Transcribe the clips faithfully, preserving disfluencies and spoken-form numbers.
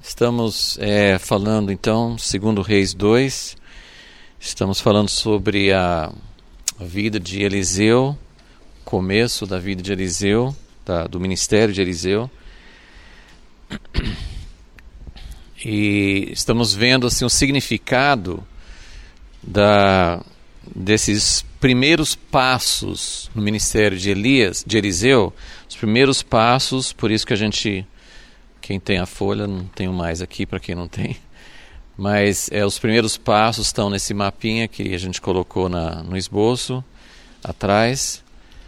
Estamos é, falando então, segundo Reis dois, estamos falando sobre a, a vida de Eliseu, começo da vida de Eliseu, da, do ministério de Eliseu. E estamos vendo assim, o significado da, desses primeiros passos no ministério de Elias, de Eliseu, os primeiros passos, por isso que a gente... Quem tem a folha, não tenho mais aqui para quem não tem. Mas é, os primeiros passos estão nesse mapinha que a gente colocou na, no esboço, atrás.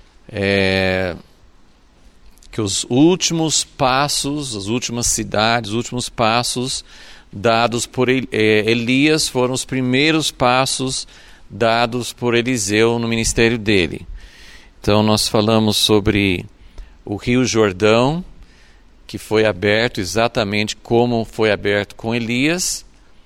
É, que os últimos passos, as últimas cidades, os últimos passos dados por Elias foram os primeiros passos dados por Eliseu no ministério dele. Então nós falamos sobre o Rio Jordão, que foi aberto exatamente como foi aberto com Elias,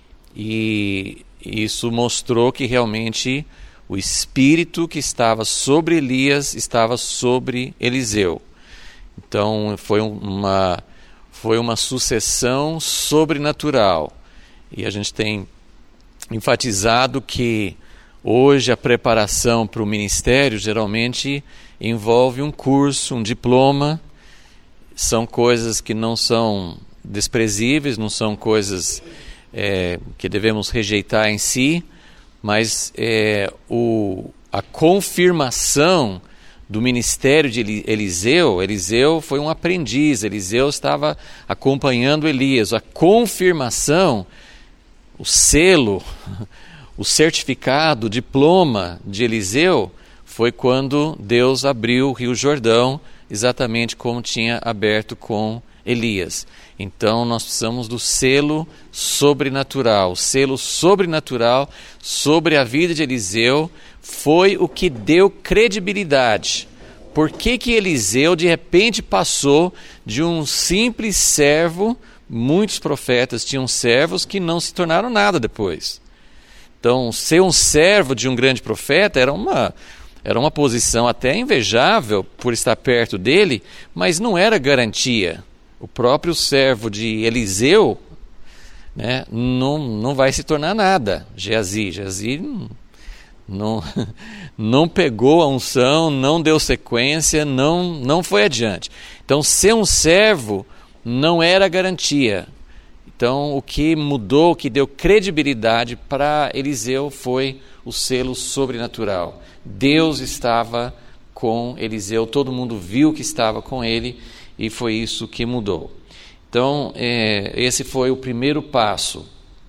e isso mostrou que realmente o Espírito que estava sobre Elias estava sobre Eliseu. Então foi uma, foi uma sucessão sobrenatural, e a gente tem enfatizado que hoje a preparação para o ministério geralmente envolve um curso, um diploma. São coisas que não são desprezíveis, não são coisas é, que devemos rejeitar em si, mas é, o, a confirmação do ministério de Eliseu, Eliseu foi um aprendiz, Eliseu estava acompanhando Elias. A confirmação, o selo, o certificado, o diploma de Eliseu foi quando Deus abriu o Rio Jordão, exatamente como tinha aberto com Elias. Então nós precisamos do selo sobrenatural. O selo sobrenatural sobre a vida de Eliseu foi o que deu credibilidade. Por que que Eliseu de repente passou de um simples servo? Muitos profetas tinham servos que não se tornaram nada depois. Então ser um servo de um grande profeta era uma... Era uma posição até invejável por estar perto dele, mas não era garantia. O próprio servo de Eliseu, né, não, não vai se tornar nada. Geazi, Geazi não, não, não pegou a unção, não deu sequência, não, não foi adiante. Então, ser um servo não era garantia. Então, o que mudou, o que deu credibilidade para Eliseu foi o selo sobrenatural. Deus estava com Eliseu, todo mundo viu que estava com ele, e foi isso que mudou. Então, é, esse foi o primeiro passo.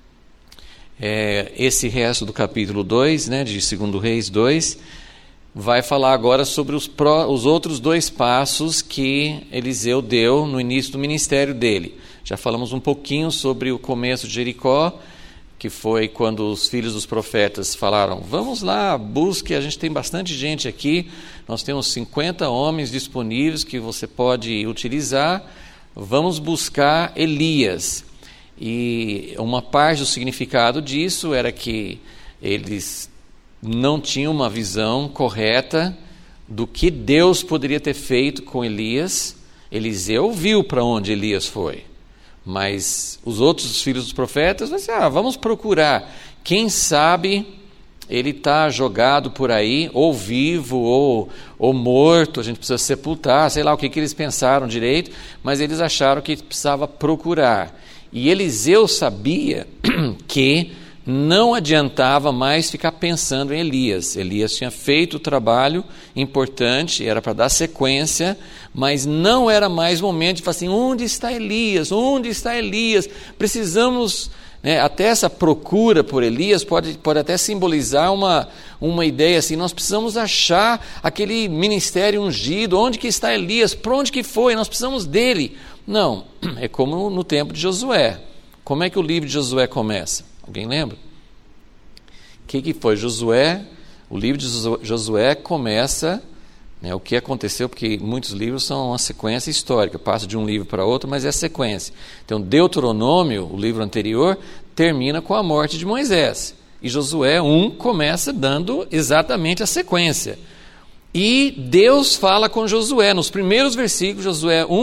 É, esse resto do capítulo dois, né, de segundo Reis dois, vai falar agora sobre os, pró, os outros dois passos que Eliseu deu no início do ministério dele. Já falamos um pouquinho sobre o começo de Jericó, que foi quando os filhos dos profetas falaram, vamos lá, busque, a gente tem bastante gente aqui, nós temos cinquenta homens disponíveis que você pode utilizar, vamos buscar Elias. E uma parte do significado disso era que eles não tinham uma visão correta do que Deus poderia ter feito com Elias. Eliseu viu para onde Elias foi. Mas os outros filhos dos profetas, assim, ah, vamos procurar. Quem sabe ele está jogado por aí, ou vivo, ou, ou morto, a gente precisa sepultar, sei lá o que, que eles pensaram direito, mas eles acharam que precisava procurar. E Eliseu sabia que não adiantava mais ficar pensando em Elias. Elias tinha feito o trabalho importante, era para dar sequência, mas não era mais momento de falar assim, onde está Elias? Onde está Elias? Precisamos, né, até essa procura por Elias pode, pode até simbolizar uma, uma ideia assim, nós precisamos achar aquele ministério ungido, onde que está Elias? Para onde que foi? Nós precisamos dele. Não, é como no tempo de Josué. Como é que o livro de Josué começa? Alguém lembra? O que, que foi? Josué, o livro de Josué começa, né, o que aconteceu, porque muitos livros são uma sequência histórica, passa de um livro para outro, mas é a sequência. Então, Deuteronômio, o livro anterior, termina com a morte de Moisés. E Josué um começa dando exatamente a sequência. E Deus fala com Josué, nos primeiros versículos, Josué um,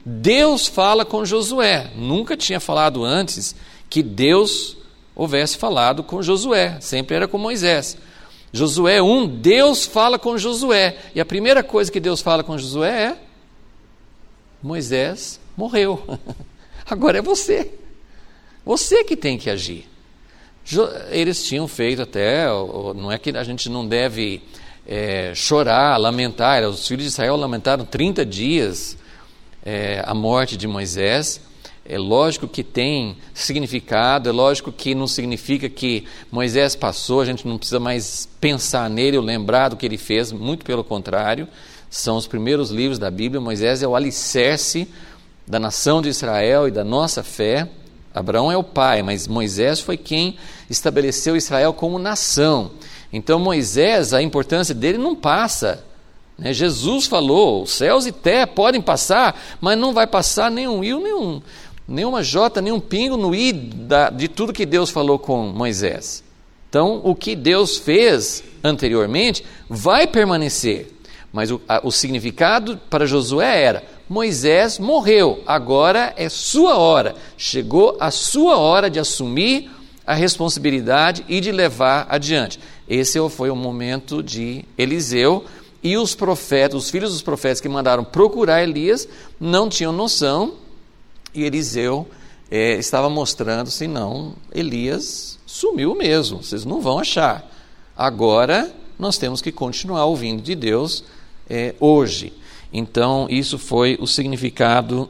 Deus fala com Josué. Nunca tinha falado antes que Deus houvesse falado com Josué. Sempre era com Moisés. Josué um, Deus fala com Josué. E a primeira coisa que Deus fala com Josué é: Moisés morreu. Agora é você. Você que tem que agir. Eles tinham feito até, não é que a gente não deve é, chorar, lamentar. Os filhos de Israel lamentaram trinta dias é, a morte de Moisés. É lógico que tem significado, é lógico que não significa que Moisés passou, a gente não precisa mais pensar nele ou lembrar do que ele fez, muito pelo contrário. São os primeiros livros da Bíblia. Moisés é o alicerce da nação de Israel e da nossa fé. Abraão é o pai, mas Moisés foi quem estabeleceu Israel como nação. Então Moisés, a importância dele não passa, né? Jesus falou, os céus e terra podem passar, mas não vai passar nenhum i, nenhum, nenhuma jota, nenhum pingo no i da, de tudo que Deus falou com Moisés. Então o que Deus fez anteriormente vai permanecer, mas o, a, o significado para Josué era: Moisés morreu, agora é sua hora, chegou a sua hora de assumir a responsabilidade e de levar adiante. Esse foi o momento de Eliseu, e os profetas, os filhos dos profetas que mandaram procurar Elias, não tinham noção, e Eliseu é, estava mostrando assim: não, Elias sumiu mesmo, vocês não vão achar. Agora nós temos que continuar ouvindo de Deus é, hoje. Então, isso foi o significado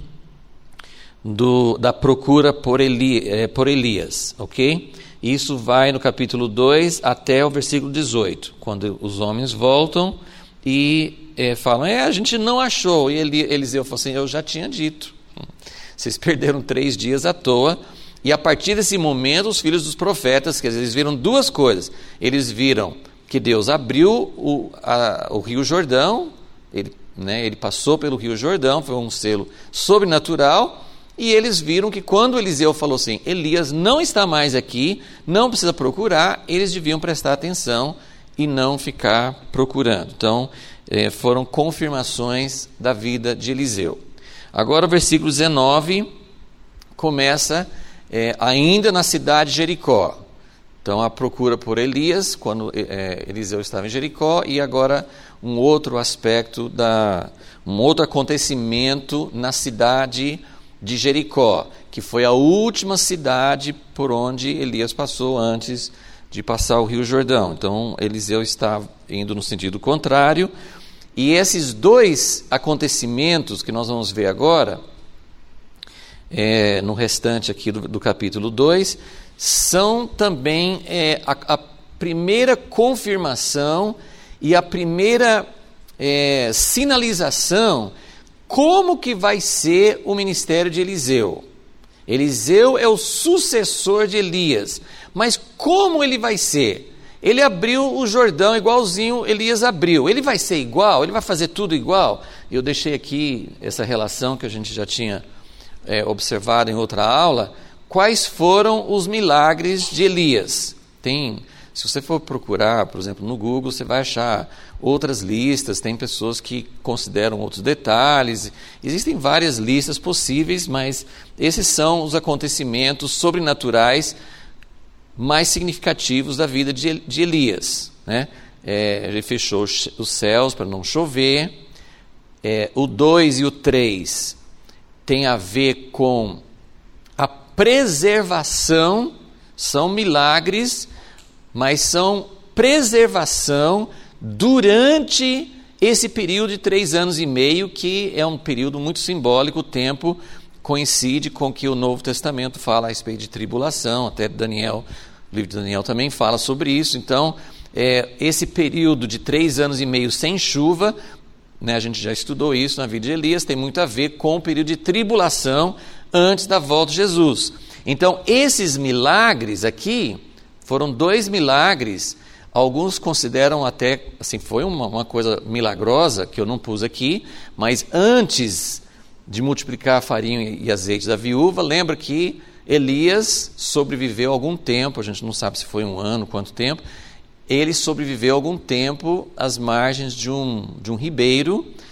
do, da procura por, Eli, é, por Elias, ok? Isso vai no capítulo dois até o versículo dezoito, quando os homens voltam e é, falam: é, a gente não achou. E Eli, Eliseu falou assim: eu já tinha dito, vocês perderam três dias à toa. E a partir desse momento, os filhos dos profetas, quer dizer, eles viram duas coisas. Eles viram que Deus abriu o, a, o rio Jordão, ele Né, ele passou pelo rio Jordão, foi um selo sobrenatural, e eles viram que quando Eliseu falou assim: Elias não está mais aqui, não precisa procurar, eles deviam prestar atenção e não ficar procurando. Então, eh, foram confirmações da vida de Eliseu. Agora o versículo dezenove começa eh, ainda na cidade de Jericó. Então, a procura por Elias, quando eh, Eliseu estava em Jericó, e agora um outro aspecto, da, um outro acontecimento na cidade de Jericó, que foi a última cidade por onde Elias passou antes de passar o rio Jordão. Então, Eliseu está indo no sentido contrário, e esses dois acontecimentos que nós vamos ver agora, é, no restante aqui do, do capítulo dois, são também é, a, a primeira confirmação e a primeira é, sinalização como que vai ser o ministério de Eliseu. Eliseu é o sucessor de Elias, mas como ele vai ser? Ele abriu o Jordão igualzinho Elias abriu. Ele vai ser igual? Ele vai fazer tudo igual? Eu deixei aqui essa relação que a gente já tinha é, observado em outra aula. Quais foram os milagres de Elias? Tem, se você for procurar, por exemplo, no Google, você vai achar outras listas, tem pessoas que consideram outros detalhes, existem várias listas possíveis, mas esses são os acontecimentos sobrenaturais mais significativos da vida de, de Elias, né? É, ele fechou os céus para não chover. É, o dois e o três tem a ver com a preservação, são milagres, mas são preservação durante esse período de três anos e meio, que é um período muito simbólico. O tempo coincide com que o Novo Testamento fala a respeito de tribulação, até Daniel, o livro de Daniel também fala sobre isso. Então, é, esse período de três anos e meio sem chuva, né, a gente já estudou isso na vida de Elias, tem muito a ver com o período de tribulação antes da volta de Jesus. Então, esses milagres aqui foram dois milagres. Alguns consideram até, assim, foi uma, uma coisa milagrosa, que eu não pus aqui, mas antes de multiplicar a farinha e azeite da viúva, lembra que Elias sobreviveu algum tempo, a gente não sabe se foi um ano, quanto tempo, ele sobreviveu algum tempo às margens de um, de um ribeiro,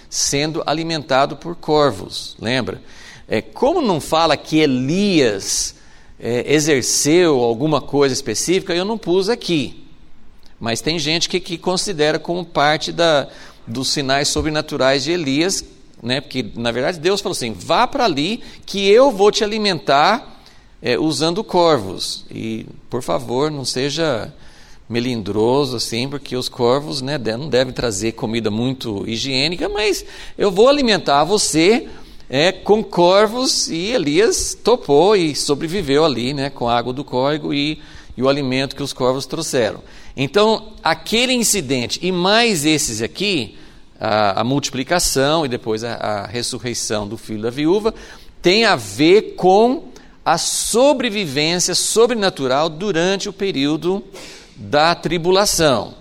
sendo alimentado por corvos, lembra? É, como não fala que Elias é, exerceu alguma coisa específica, eu não pus aqui. Mas tem gente que, que considera como parte da, dos sinais sobrenaturais de Elias, né? Porque, na verdade, Deus falou assim, vá para ali que eu vou te alimentar é, usando corvos. E, por favor, não seja melindroso, assim, porque os corvos, né, não devem trazer comida muito higiênica, mas eu vou alimentar você é, com corvos, e Elias topou e sobreviveu ali, né, com a água do córrego e, e o alimento que os corvos trouxeram. Então, aquele incidente e mais esses aqui, a, a multiplicação e depois a, a ressurreição do filho da viúva, tem a ver com a sobrevivência sobrenatural durante o período da tribulação.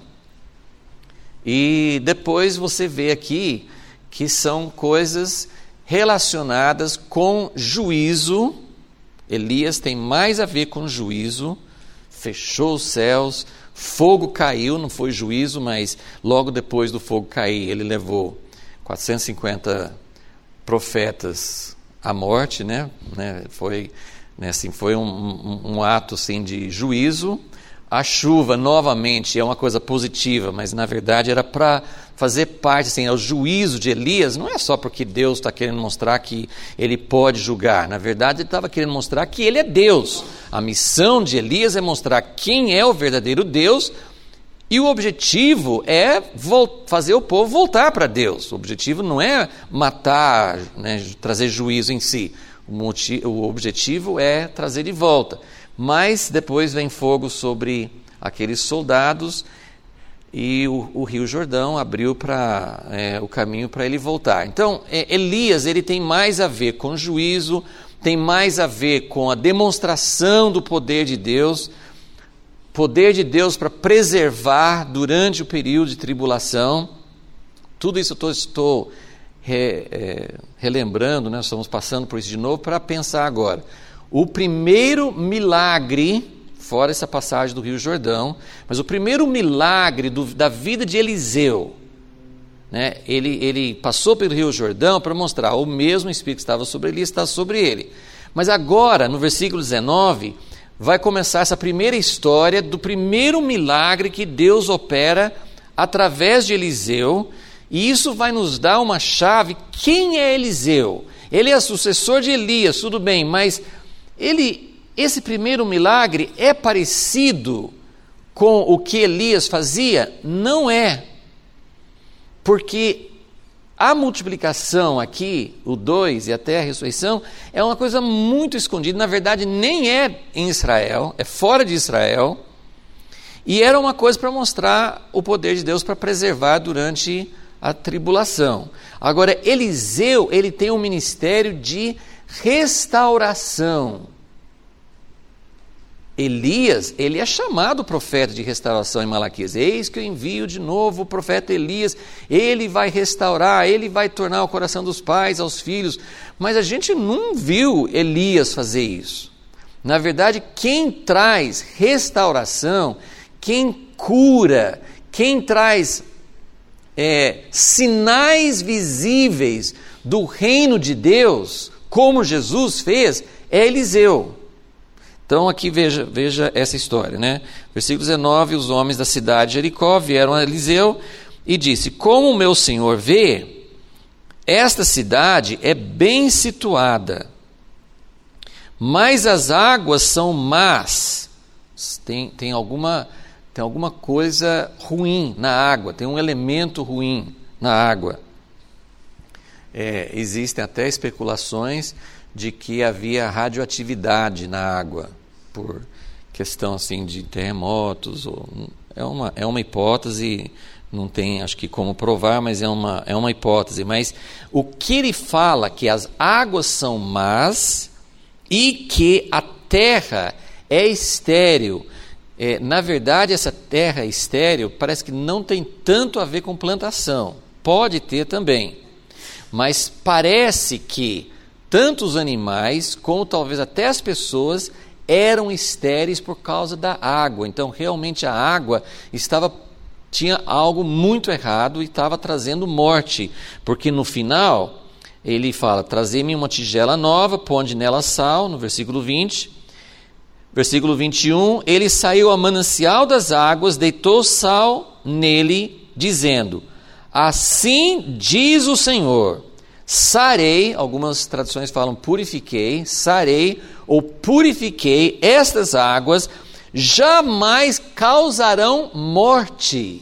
E depois você vê aqui que são coisas relacionadas com juízo. Elias tem mais a ver com juízo, fechou os céus, fogo caiu, não foi juízo, mas logo depois do fogo cair, ele levou quatrocentos e cinquenta profetas à morte, né? né? Foi, né, assim, foi um, um, um ato assim, de juízo. A chuva, novamente, é uma coisa positiva, mas na verdade era para fazer parte, assim, ao juízo de Elias. Não é só porque Deus está querendo mostrar que ele pode julgar. Na verdade, ele estava querendo mostrar que ele é Deus. A missão de Elias é mostrar quem é o verdadeiro Deus, e o objetivo é fazer o povo voltar para Deus. O objetivo não é matar, né, trazer juízo em si. O, motivo, o objetivo é trazer de volta. Mas depois vem fogo sobre aqueles soldados e o, o Rio Jordão abriu pra, é, o caminho para ele voltar. Então, é, Elias ele tem mais a ver com juízo, tem mais a ver com a demonstração do poder de Deus, poder de Deus para preservar durante o período de tribulação. Tudo isso eu tô, estou re, é, relembrando, né? Estamos passando por isso de novo para pensar agora. O primeiro milagre, fora essa passagem do Rio Jordão, mas o primeiro milagre do, da vida de Eliseu, né, ele, ele passou pelo Rio Jordão para mostrar o mesmo Espírito que estava sobre ele está sobre ele. Mas agora, no versículo dezenove, vai começar essa primeira história do primeiro milagre que Deus opera através de Eliseu, e isso vai nos dar uma chave. Quem é Eliseu? Ele é sucessor de Elias, tudo bem, mas Ele, esse primeiro milagre é parecido com o que Elias fazia? Não é. Porque a multiplicação aqui, o dois e até a ressurreição, é uma coisa muito escondida. Na verdade, nem é em Israel, é fora de Israel. E era uma coisa para mostrar o poder de Deus para preservar durante a tribulação. Agora, Eliseu, ele tem um ministério de restauração. Elias, ele é chamado profeta de restauração em Malaquias. Eis que eu envio de novo o profeta Elias, ele vai restaurar, ele vai tornar o coração dos pais aos filhos. Mas a gente não viu Elias fazer isso. Na verdade, quem traz restauração, quem cura, quem traz é, sinais visíveis do reino de Deus, como Jesus fez, é Eliseu. Então aqui veja, veja essa história, né? Versículo dezenove, os homens da cidade de Jericó vieram a Eliseu e disse, como o meu senhor vê, esta cidade é bem situada, mas as águas são más. Tem, tem, alguma, tem alguma coisa ruim na água, tem um elemento ruim na água. É, existem até especulações de que havia radioatividade na água, por questão assim de terremotos. Ou, é, uma, é uma hipótese, não tem acho que como provar, mas é uma, é uma hipótese. Mas o que ele fala que as águas são más e que a terra é estéril. É, na verdade, essa terra estéril parece que não tem tanto a ver com plantação. Pode ter também. Mas parece que tanto os animais, como talvez até as pessoas, eram estéreis por causa da água. Então, realmente, a água estava tinha algo muito errado e estava trazendo morte, porque no final ele fala, trazei-me uma tigela nova, ponde nela sal, no versículo vinte, versículo vinte e um, ele saiu ao manancial das águas, deitou sal nele, dizendo, assim diz o Senhor, sarei, algumas traduções falam purifiquei, sarei ou purifiquei estas águas, jamais causarão morte.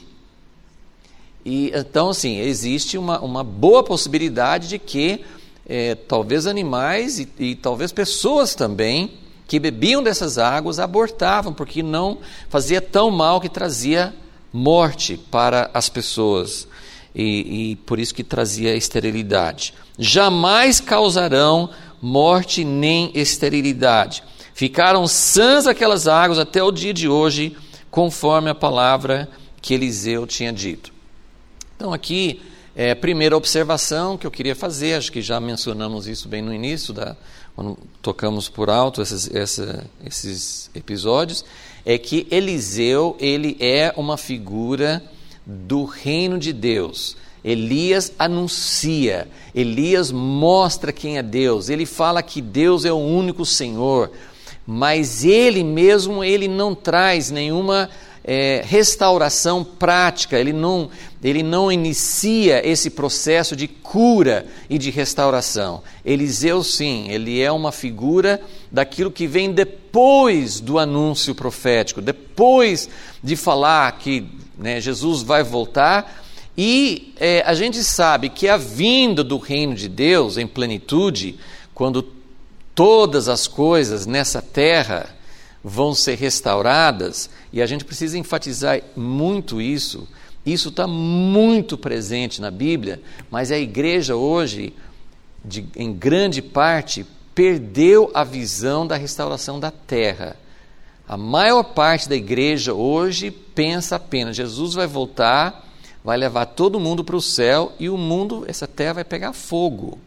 E então, assim, existe uma, uma boa possibilidade de que é, talvez animais e, e talvez pessoas também que bebiam dessas águas abortavam, porque não fazia tão mal que trazia morte para as pessoas. E, e por isso que trazia esterilidade. Jamais causarão morte nem esterilidade. Ficaram sãs aquelas águas até o dia de hoje, conforme a palavra que Eliseu tinha dito. Então aqui, é, a primeira observação que eu queria fazer, acho que já mencionamos isso bem no início, da, quando tocamos por alto esses, essa, esses episódios, é que Eliseu, ele é uma figura do reino de Deus. Elias anuncia, Elias mostra quem é Deus, ele fala que Deus é o único Senhor, mas ele mesmo, ele não traz nenhuma é, restauração prática, ele não, ele não inicia esse processo de cura e de restauração. Eliseu sim, ele é uma figura daquilo que vem depois do anúncio profético, depois de falar que, né, Jesus vai voltar. E é, a gente sabe que a vinda do reino de Deus em plenitude, quando todas as coisas nessa terra vão ser restauradas, e a gente precisa enfatizar muito isso, isso está muito presente na Bíblia, mas a igreja hoje, de, em grande parte, perdeu a visão da restauração da terra. A maior parte da igreja hoje pensa apenas, Jesus vai voltar, vai levar todo mundo para o céu e o mundo, essa terra vai pegar fogo.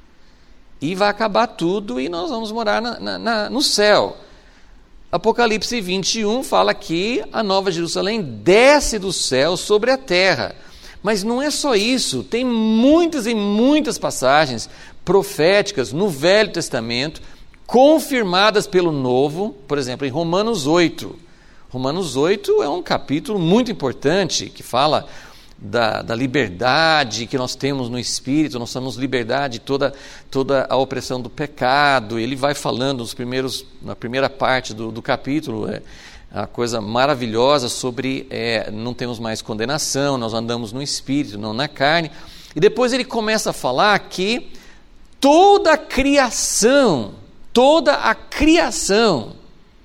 E vai acabar tudo e nós vamos morar na, na, na, no céu. Apocalipse vinte e um fala que a Nova Jerusalém desce do céu sobre a terra. Mas não é só isso, tem muitas e muitas passagens proféticas no Velho Testamento, confirmadas pelo Novo, por exemplo, em Romanos oito. Romanos oito é um capítulo muito importante que fala Da, da liberdade que nós temos no Espírito, nós temos liberdade de toda, toda a opressão do pecado. Ele vai falando nos primeiros, na primeira parte do, do capítulo, é uma coisa maravilhosa sobre é, não temos mais condenação, nós andamos no Espírito, não na carne. E depois ele começa a falar que toda a criação, toda a criação,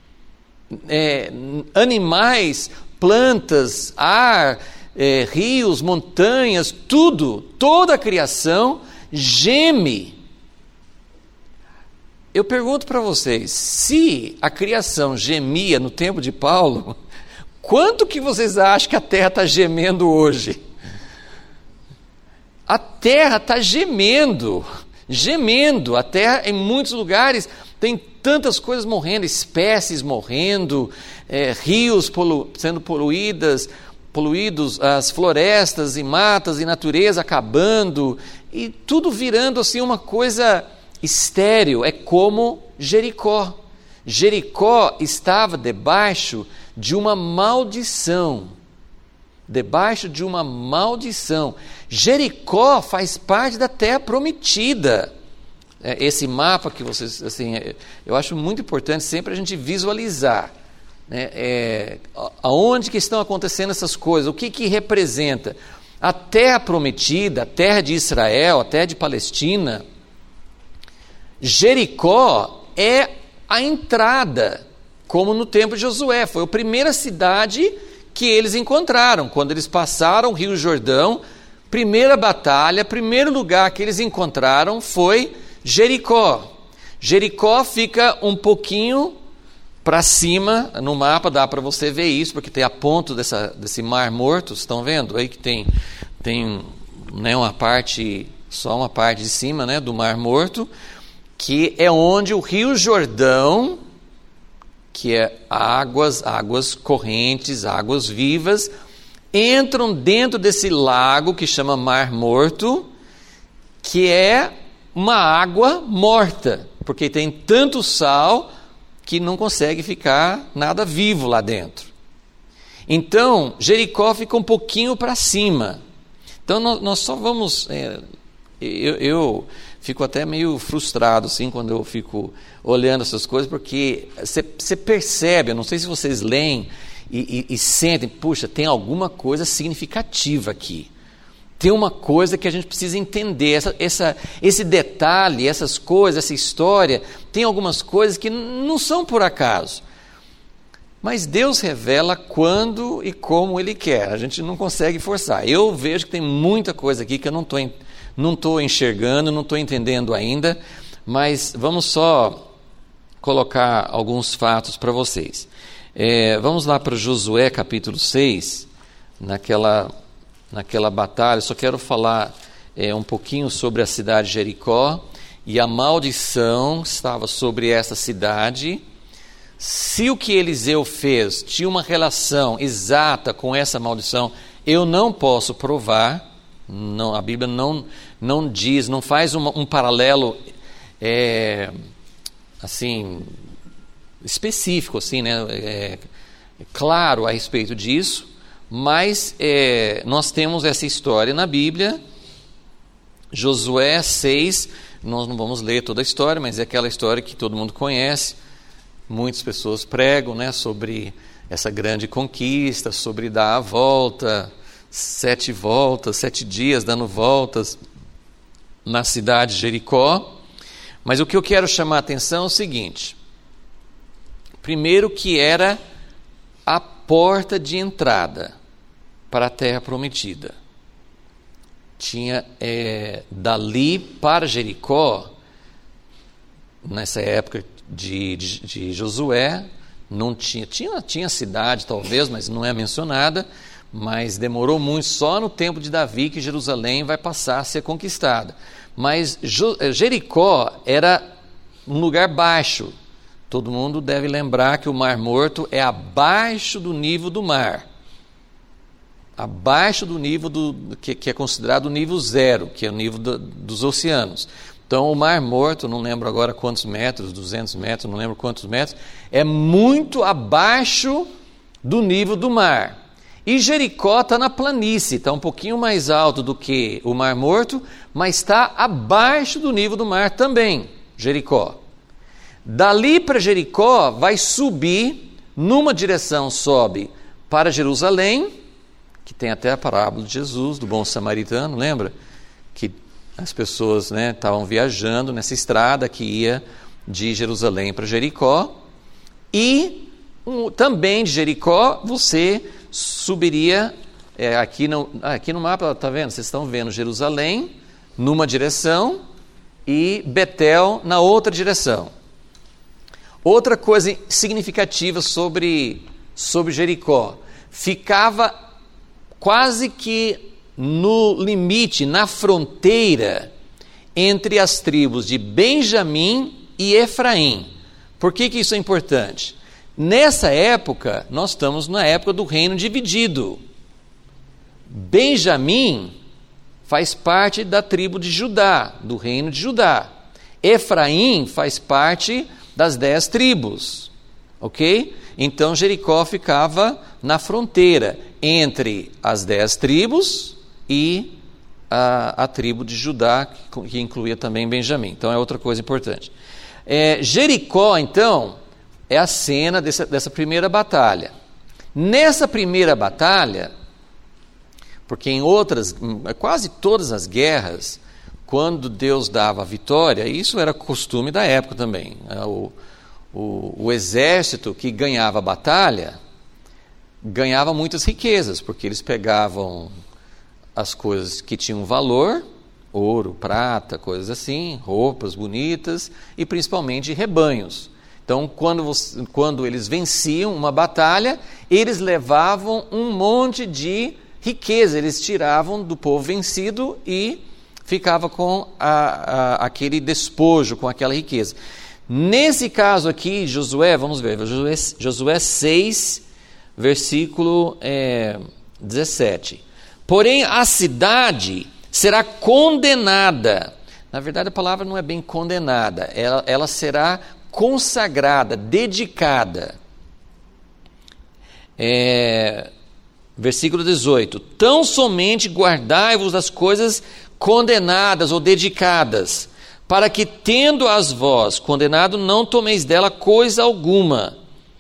é, animais, plantas, ar, É, rios, montanhas, tudo, toda a criação geme. Eu pergunto para vocês, se a criação gemia no tempo de Paulo, quanto que vocês acham que a terra está gemendo hoje? A terra está gemendo, gemendo, a terra em muitos lugares tem tantas coisas morrendo, espécies morrendo, é, rios polu- sendo poluídas, poluídos, as florestas e matas e natureza acabando, e tudo virando assim uma coisa estéril. É como Jericó. Jericó estava debaixo de uma maldição, debaixo de uma maldição. Jericó faz parte da terra prometida. Esse mapa que vocês, assim, eu acho muito importante sempre a gente visualizar. É, é, aonde que estão acontecendo essas coisas, o que que representa a terra prometida, a terra de Israel, a terra de Palestina. Jericó é a entrada, como no tempo de Josué, foi a primeira cidade que eles encontraram, quando eles passaram o Rio Jordão, primeira batalha, primeiro lugar que eles encontraram foi Jericó. Jericó fica um pouquinho para cima, no mapa dá para você ver isso, porque tem a ponta dessa, desse mar morto, estão vendo? Aí que tem, tem né, uma parte, só uma parte de cima, né, do mar morto, que é onde o Rio Jordão, que é águas, águas correntes, águas vivas, entram dentro desse lago que chama Mar Morto, que é uma água morta, porque tem tanto sal que não consegue ficar nada vivo lá dentro. Então, Jericó fica um pouquinho para cima. Então, nós, nós só vamos... É, eu, eu fico até meio frustrado assim, quando eu fico olhando essas coisas, porque você percebe, eu não sei se vocês leem e, e, e sentem, puxa, tem alguma coisa significativa aqui. Tem uma coisa que a gente precisa entender, essa, essa, esse detalhe, essas coisas, essa história, tem algumas coisas que não são por acaso. Mas Deus revela quando e como Ele quer, a gente não consegue forçar. Eu vejo que tem muita coisa aqui que eu não estou não estou enxergando, não estou entendendo ainda, mas vamos só colocar alguns fatos para vocês. É, vamos lá para Josué capítulo seis, naquela... naquela batalha. Só quero falar é, um pouquinho sobre a cidade de Jericó, e a maldição estava sobre essa cidade. Se o que Eliseu fez tinha uma relação exata com essa maldição, eu não posso provar, não, a Bíblia não, não diz, não faz uma, um paralelo é, assim, específico, assim, né, é, claro a respeito disso. Mas é, nós temos essa história na Bíblia, Josué seis, nós não vamos ler toda a história, mas é aquela história que todo mundo conhece, muitas pessoas pregam, né, sobre essa grande conquista, sobre dar a volta, sete voltas, sete dias dando voltas na cidade de Jericó. Mas o que eu quero chamar a atenção é o seguinte: primeiro, que era a porta de entrada para a terra prometida. Tinha é, dali para Jericó, nessa época de, de, de Josué, não tinha, tinha, tinha cidade talvez, mas não é mencionada, mas demorou muito, só no tempo de Davi que Jerusalém vai passar a ser conquistada. Mas Jo, Jericó era um lugar baixo. Todo mundo deve lembrar que o Mar Morto é abaixo do nível do mar. Abaixo do nível do, que, que é considerado o nível zero, que é o nível do, dos oceanos. Então, o Mar Morto, não lembro agora quantos metros, duzentos metros, não lembro quantos metros, é muito abaixo do nível do mar. E Jericó está na planície, está um pouquinho mais alto do que o Mar Morto, mas está abaixo do nível do mar também, Jericó. Dali para Jericó vai subir, numa direção sobe para Jerusalém, que tem até a parábola de Jesus, do bom samaritano, lembra? Que as pessoas, né, estavam viajando nessa estrada que ia de Jerusalém para Jericó, e um, também de Jericó você subiria, é, aqui, no, aqui no mapa, está vendo? Vocês estão vendo Jerusalém numa direção e Betel na outra direção. Outra coisa significativa sobre, sobre Jericó, ficava quase que no limite, na fronteira entre as tribos de Benjamim e Efraim. Por que que isso é importante? Nessa época, nós estamos na época do reino dividido. Benjamim faz parte da tribo de Judá, do reino de Judá. Efraim faz parte das dez tribos, ok? Então Jericó ficava na fronteira entre as dez tribos e a, a tribo de Judá, que, que incluía também Benjamim. Então é outra coisa importante. É, Jericó, então, é a cena dessa, dessa primeira batalha. Nessa primeira batalha, porque em outras, quase todas as guerras, quando Deus dava a vitória, isso era costume da época também. O, o, o exército que ganhava a batalha, ganhava muitas riquezas, porque eles pegavam as coisas que tinham valor, ouro, prata, coisas assim, roupas bonitas, e principalmente rebanhos. Então, quando, você, quando eles venciam uma batalha, eles levavam um monte de riqueza, eles tiravam do povo vencido e ficava com a, a, aquele despojo, com aquela riqueza. Nesse caso aqui, Josué, vamos ver, Josué, Josué seis, versículo é, dezessete. Porém, a cidade será condenada. Na verdade, a palavra não é bem condenada. Ela, ela será consagrada, dedicada. É, versículo dezoito. Tão somente guardai-vos das coisas condenadas ou dedicadas, para que, tendo-as vós condenado, não tomeis dela coisa alguma.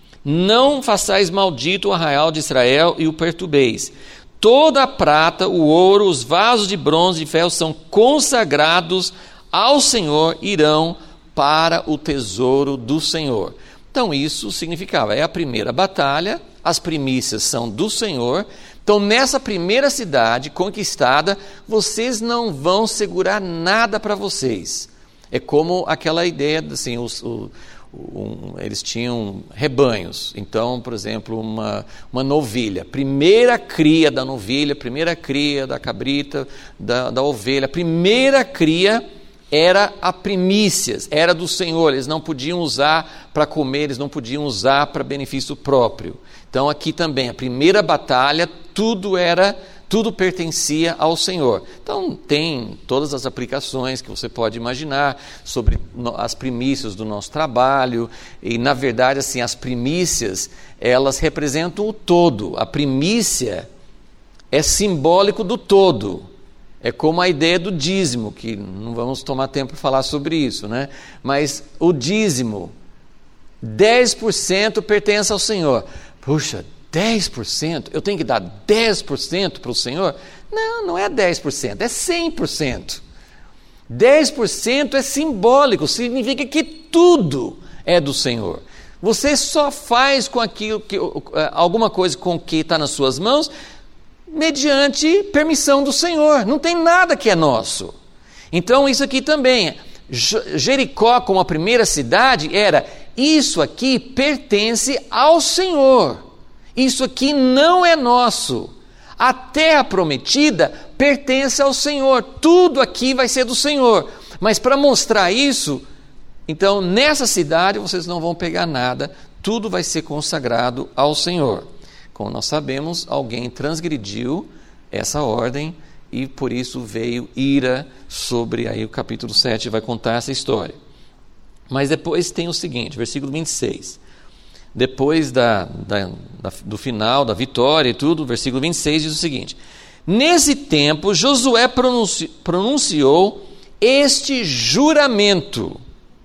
Não façais maldito o arraial de Israel e o perturbeis. Toda a prata, o ouro, os vasos de bronze e de ferro são consagrados ao Senhor, irão para o tesouro do Senhor. Então isso significava, é a primeira batalha, as primícias são do Senhor. Então nessa primeira cidade conquistada, vocês não vão segurar nada para vocês. É como aquela ideia, assim, os, o, um, eles tinham rebanhos. Então, por exemplo, uma, uma novilha, primeira cria da novilha, primeira cria da cabrita, da, da ovelha, primeira cria era a primícias, era do Senhor. Eles não podiam usar para comer, eles não podiam usar para benefício próprio. Então aqui também, a primeira batalha, tudo era... tudo pertencia ao Senhor. Então, tem todas as aplicações que você pode imaginar sobre as primícias do nosso trabalho. E, na verdade, assim, as primícias, elas representam o todo. A primícia é simbólico do todo. É como a ideia do dízimo, que não vamos tomar tempo para falar sobre isso, né? Mas o dízimo, dez por cento pertence ao Senhor. Puxa, dez por cento? Eu tenho que dar dez por cento para o Senhor? Não, não é dez por cento, é cem por cento. dez por cento é simbólico, significa que tudo é do Senhor. Você só faz com aquilo que, alguma coisa com o que está nas suas mãos mediante permissão do Senhor. Não tem nada que é nosso. Então isso aqui também, Jericó como a primeira cidade era, isso aqui pertence ao Senhor. Isso aqui não é nosso. A terra prometida pertence ao Senhor. Tudo aqui vai ser do Senhor. Mas para mostrar isso, então nessa cidade vocês não vão pegar nada. Tudo vai ser consagrado ao Senhor. Como nós sabemos, alguém transgrediu essa ordem e por isso veio ira sobre, aí o capítulo sete vai contar essa história. Mas depois tem o seguinte, versículo vinte e seis. Depois da, da, da, do final, da vitória e tudo, versículo vinte e seis diz o seguinte: nesse tempo Josué pronunci, pronunciou este juramento: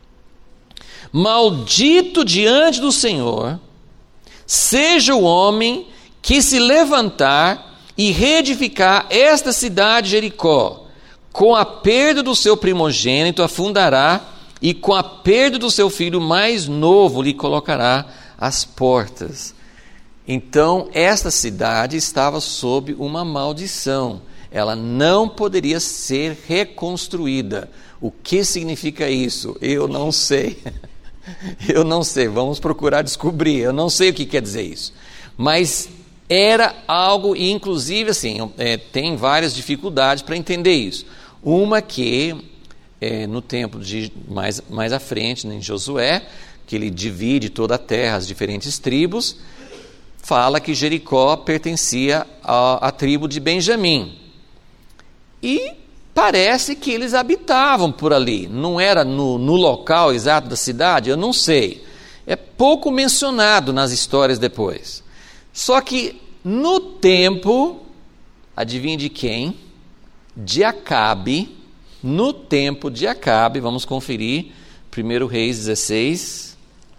maldito diante do Senhor seja o homem que se levantar e reedificar esta cidade Jericó, com a perda do seu primogênito a fundará, e com a perda do seu filho mais novo lhe colocará as portas. Então esta cidade estava sob uma maldição, ela não poderia ser reconstruída. O que significa isso? Eu não sei. Eu não sei, vamos procurar descobrir. Eu não sei o que quer dizer isso, mas era algo, e inclusive assim, é, tem várias dificuldades para entender isso. Uma que é, no tempo de mais, mais à frente, né, em Josué, que ele divide toda a terra, as diferentes tribos, fala que Jericó pertencia à, à tribo de Benjamim. E parece que eles habitavam por ali. Não era no, no local exato da cidade? Eu não sei. É pouco mencionado nas histórias depois. Só que no tempo, adivinha de quem? De Acabe. No tempo de Acabe, vamos conferir, primeiro Reis dezesseis.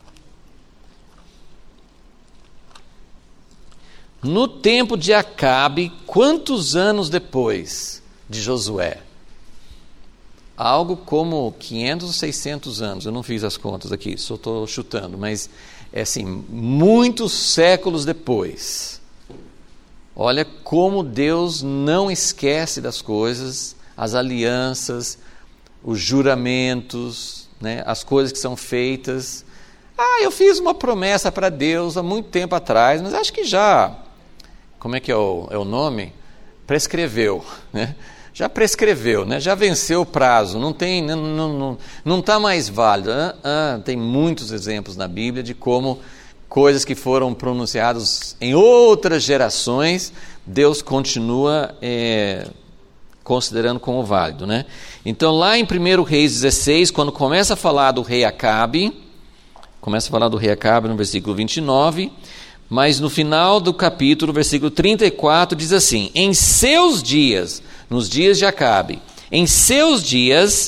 No tempo de Acabe, quantos anos depois de Josué? Algo como quinhentos ou seiscentos anos, eu não fiz as contas aqui, só estou chutando, mas é assim, muitos séculos depois. Olha como Deus não esquece das coisas, as alianças, os juramentos, né, as coisas que são feitas. Ah, eu fiz uma promessa para Deus há muito tempo atrás, mas acho que já, como é que é o, é o nome? Prescreveu, né? Já prescreveu, né? Já venceu o prazo, não tem, não, não, não, não está mais válido. Ah, ah, tem muitos exemplos na Bíblia de como coisas que foram pronunciadas em outras gerações, Deus continua é, considerando como válido, né? Então lá em primeiro Reis dezesseis, quando começa a falar do rei Acabe, começa a falar do rei Acabe no versículo vinte e nove, mas no final do capítulo, versículo trinta e quatro, diz assim: em seus dias, nos dias de Acabe, em seus dias,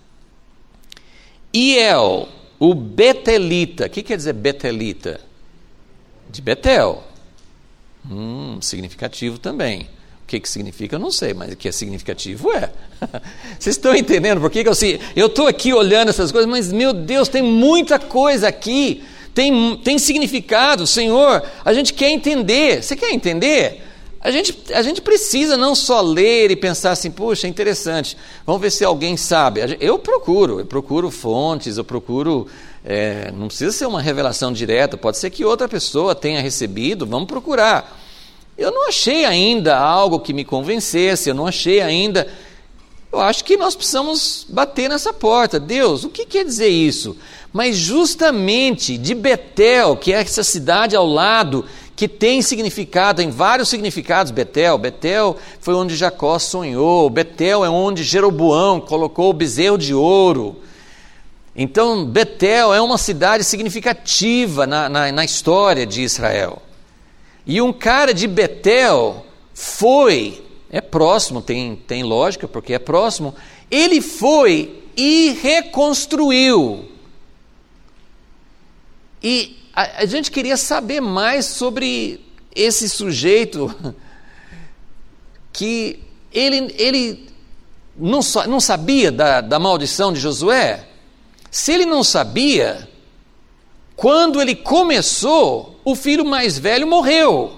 Hiel, o Betelita, o que quer dizer Betelita? De Betel. Hum, significativo também. O que, que significa, eu não sei, mas o que é significativo é. Vocês estão entendendo por que, que eu sei? Eu estou aqui olhando essas coisas, mas meu Deus, tem muita coisa aqui, tem, tem significado, Senhor, a gente quer entender. Você quer entender? A gente, a gente precisa não só ler e pensar assim, puxa, interessante, vamos ver se alguém sabe. Eu procuro, eu procuro fontes, eu procuro, é, não precisa ser uma revelação direta, pode ser que outra pessoa tenha recebido, vamos procurar. Eu não achei ainda algo que me convencesse, eu não achei ainda... Eu acho que nós precisamos bater nessa porta. Deus, o que quer dizer isso? Mas justamente de Betel, que é essa cidade ao lado, que tem significado, tem vários significados, Betel. Betel foi onde Jacó sonhou, Betel é onde Jeroboão colocou o bezerro de ouro. Então, Betel é uma cidade significativa na, na, na história de Israel. E um cara de Betel foi, é próximo, tem, tem lógica, porque é próximo, ele foi e reconstruiu. E a, a gente queria saber mais sobre esse sujeito, que ele, ele não, não sabia da, da maldição de Josué. Se ele não sabia, quando ele começou, o filho mais velho morreu.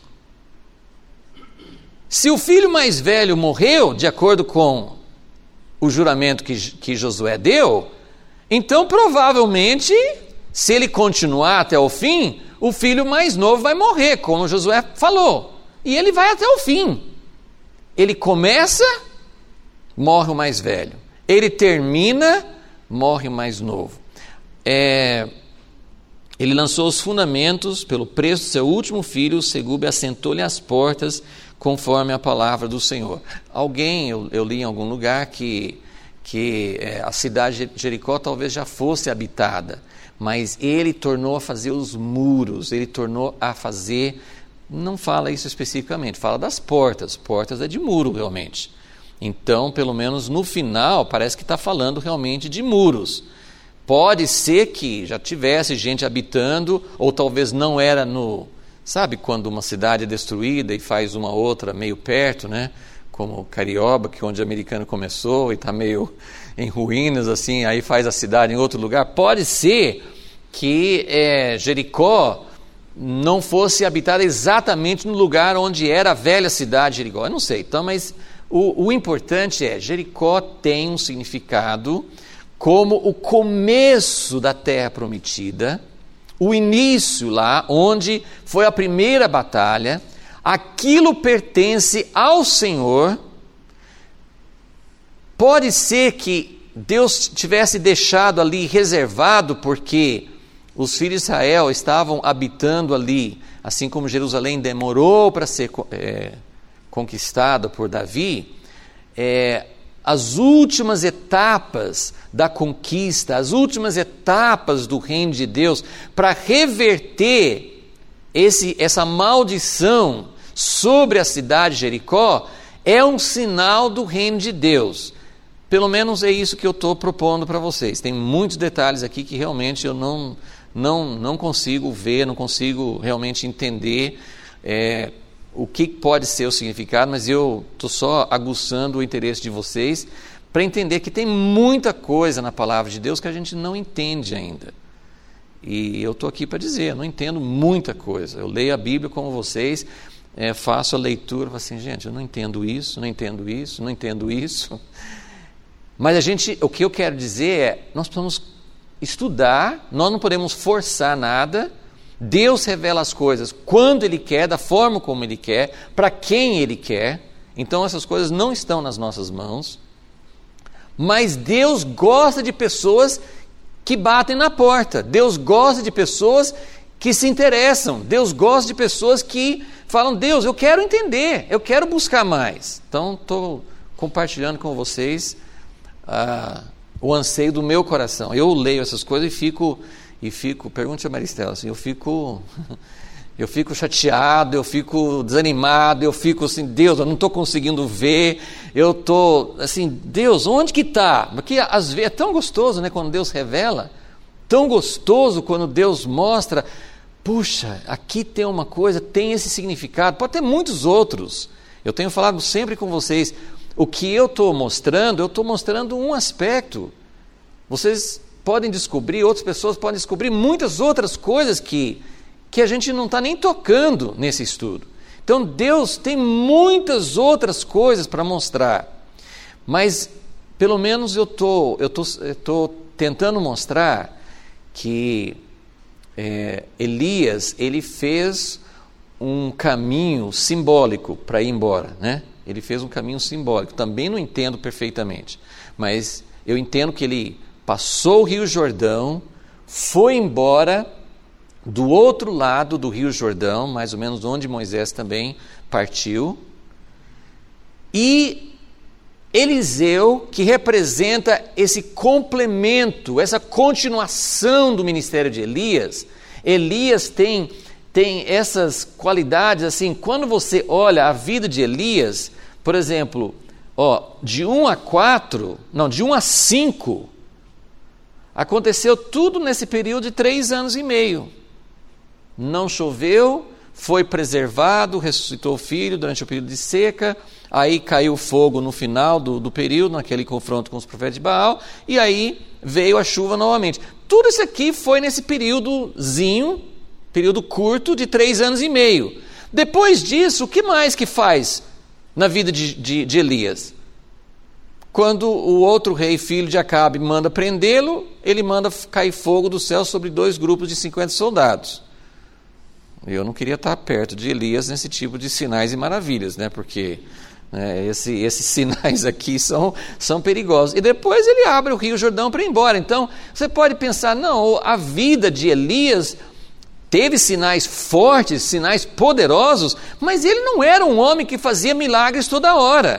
Se o filho mais velho morreu, de acordo com o juramento que, que Josué deu, então provavelmente, se ele continuar até o fim, o filho mais novo vai morrer, como Josué falou. E ele vai até o fim. Ele começa, morre o mais velho. Ele termina, morre o mais novo. É... Ele lançou os fundamentos pelo preço do seu último filho, Segube assentou-lhe as portas, conforme a palavra do Senhor. Alguém, eu, eu li em algum lugar, que, que é, a cidade de Jericó talvez já fosse habitada, mas ele tornou a fazer os muros, ele tornou a fazer, não fala isso especificamente, fala das portas, portas é de muro realmente. Então, pelo menos no final, parece que está falando realmente de muros. Pode ser que já tivesse gente habitando, ou talvez não era no... Sabe quando uma cidade é destruída e faz uma outra meio perto, né? Como Carioba, que é onde o americano começou e está meio em ruínas, assim, aí faz a cidade em outro lugar. Pode ser que é, Jericó não fosse habitada exatamente no lugar onde era a velha cidade de Jericó. Eu não sei, então, mas o, o importante é, Jericó tem um significado como o começo da terra prometida, o início lá, onde foi a primeira batalha, aquilo pertence ao Senhor. Pode ser que Deus tivesse deixado ali reservado, porque os filhos de Israel estavam habitando ali, assim como Jerusalém demorou para ser é, conquistada por Davi, é, as últimas etapas da conquista, as últimas etapas do reino de Deus, para reverter esse, essa maldição sobre a cidade de Jericó, é um sinal do reino de Deus. Pelo menos é isso que eu estou propondo para vocês. Tem muitos detalhes aqui que realmente eu não, não, não consigo ver, não consigo realmente entender é, o que pode ser o significado, mas eu estou só aguçando o interesse de vocês para entender que tem muita coisa na palavra de Deus que a gente não entende ainda. E eu estou aqui para dizer, eu não entendo muita coisa. Eu leio a Bíblia como vocês, é, faço a leitura, falo assim, gente, eu não entendo isso, não entendo isso, não entendo isso. Mas a gente, o que eu quero dizer é, nós precisamos estudar, nós não podemos forçar nada. Deus revela as coisas quando Ele quer, da forma como Ele quer, para quem Ele quer. Então essas coisas não estão nas nossas mãos. Mas Deus gosta de pessoas que batem na porta. Deus gosta de pessoas que se interessam. Deus gosta de pessoas que falam, Deus, eu quero entender, eu quero buscar mais. Então, estou compartilhando com vocês ah, o anseio do meu coração. Eu leio essas coisas e fico, e fico pergunte a Maristela, assim, eu fico... Eu fico chateado, eu fico desanimado, eu fico assim, Deus, eu não estou conseguindo ver, eu estou assim, Deus, onde que está? Porque às vezes é tão gostoso, né, quando Deus revela, tão gostoso quando Deus mostra, puxa, aqui tem uma coisa, tem esse significado, pode ter muitos outros. Eu tenho falado sempre com vocês, o que eu estou mostrando, eu estou mostrando um aspecto. Vocês podem descobrir, outras pessoas podem descobrir muitas outras coisas que que a gente não está nem tocando nesse estudo. Então Deus tem muitas outras coisas para mostrar, mas pelo menos eu estou eu tô, eu tô tentando mostrar que é, Elias, ele fez um caminho simbólico para ir embora, né? Ele fez um caminho simbólico, também não entendo perfeitamente, mas eu entendo que ele passou o Rio Jordão, foi embora do outro lado do Rio Jordão, mais ou menos onde Moisés também partiu, e Eliseu, que representa esse complemento, essa continuação do ministério de Elias. Elias tem, tem essas qualidades, assim, quando você olha a vida de Elias, por exemplo, ó, de um a quatro, não, de um a cinco, aconteceu tudo nesse período de três anos e meio. Não choveu, foi preservado, ressuscitou o filho durante o período de seca, aí caiu fogo no final do, do período, naquele confronto com os profetas de Baal, e aí veio a chuva novamente. Tudo isso aqui foi nesse períodozinho, período curto de três anos e meio. Depois disso, o que mais que faz na vida de, de, de Elias? Quando o outro rei, filho de Acabe, manda prendê-lo, ele manda cair fogo do céu sobre dois grupos de cinquenta soldados. Eu não queria estar perto de Elias nesse tipo de sinais e maravilhas, né? Porque né, esse, esses sinais aqui são, são perigosos. E depois ele abre o Rio Jordão para ir embora. Então, você pode pensar, não, a vida de Elias teve sinais fortes, sinais poderosos, mas ele não era um homem que fazia milagres toda hora.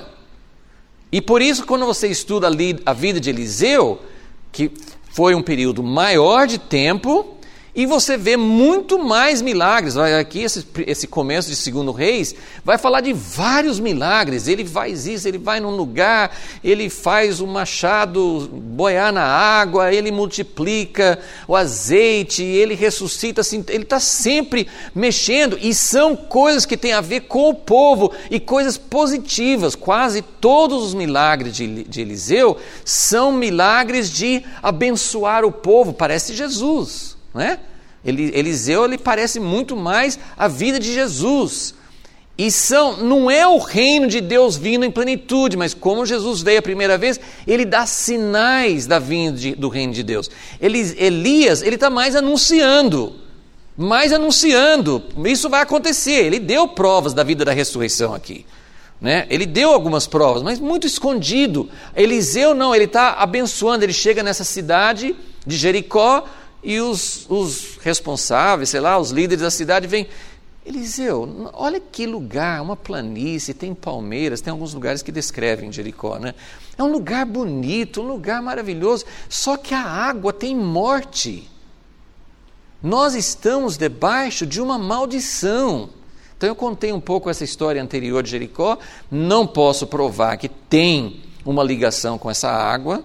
E por isso, quando você estuda ali a vida de Eliseu, que foi um período maior de tempo, e você vê muito mais milagres. Aqui, esse, esse começo de Segundo Reis, vai falar de vários milagres. Ele faz isso, ele vai num lugar, ele faz o machado boiar na água, ele multiplica o azeite, ele ressuscita, assim, ele está sempre mexendo. E são coisas que têm a ver com o povo e coisas positivas. Quase todos os milagres de, de Eliseu são milagres de abençoar o povo. Parece Jesus. Né? Eliseu, ele parece muito mais a vida de Jesus. E são, não é o reino de Deus vindo em plenitude, mas como Jesus veio a primeira vez, ele dá sinais da vinda de, do reino de Deus. Ele, Elias, ele está mais anunciando, mais anunciando, isso vai acontecer. Ele deu provas da vida da ressurreição aqui. Né? Ele deu algumas provas, mas muito escondido. Eliseu não, ele está abençoando, ele chega nessa cidade de Jericó, e os, os responsáveis, sei lá, os líderes da cidade vêm, Eliseu, olha que lugar, uma planície, tem palmeiras, tem alguns lugares que descrevem Jericó, né? É um lugar bonito, um lugar maravilhoso, só que a água tem morte. Nós estamos debaixo de uma maldição. Então eu contei um pouco essa história anterior de Jericó, não posso provar que tem uma ligação com essa água,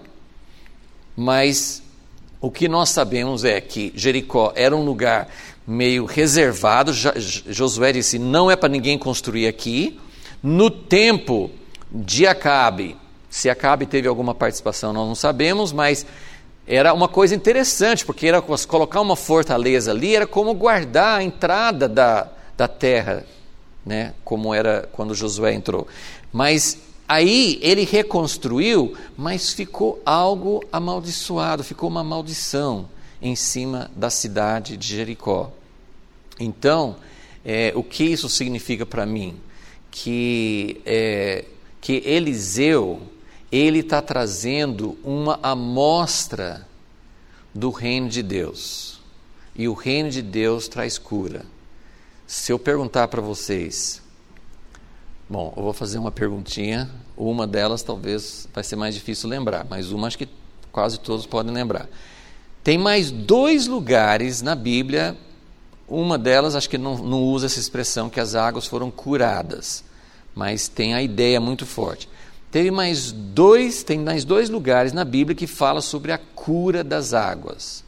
mas o que nós sabemos é que Jericó era um lugar meio reservado. Josué disse, não é para ninguém construir aqui. No tempo de Acabe, se Acabe teve alguma participação, nós não sabemos, mas era uma coisa interessante, porque era colocar uma fortaleza ali, era como guardar a entrada da, da terra, né? Como era quando Josué entrou. Mas aí ele reconstruiu, mas ficou algo amaldiçoado, ficou uma maldição em cima da cidade de Jericó. Então, é, o que isso significa para mim? Que, é, que Eliseu, ele está trazendo uma amostra do reino de Deus. e o reino de Deus traz cura. Se eu perguntar para vocês, bom, eu vou fazer uma perguntinha, uma delas talvez vai ser mais difícil lembrar, mas uma acho que quase todos podem lembrar. Tem mais dois lugares na Bíblia, uma delas acho que não, não usa essa expressão que as águas foram curadas, mas tem a ideia muito forte. Teve mais dois, tem mais dois lugares na Bíblia que fala sobre a cura das águas.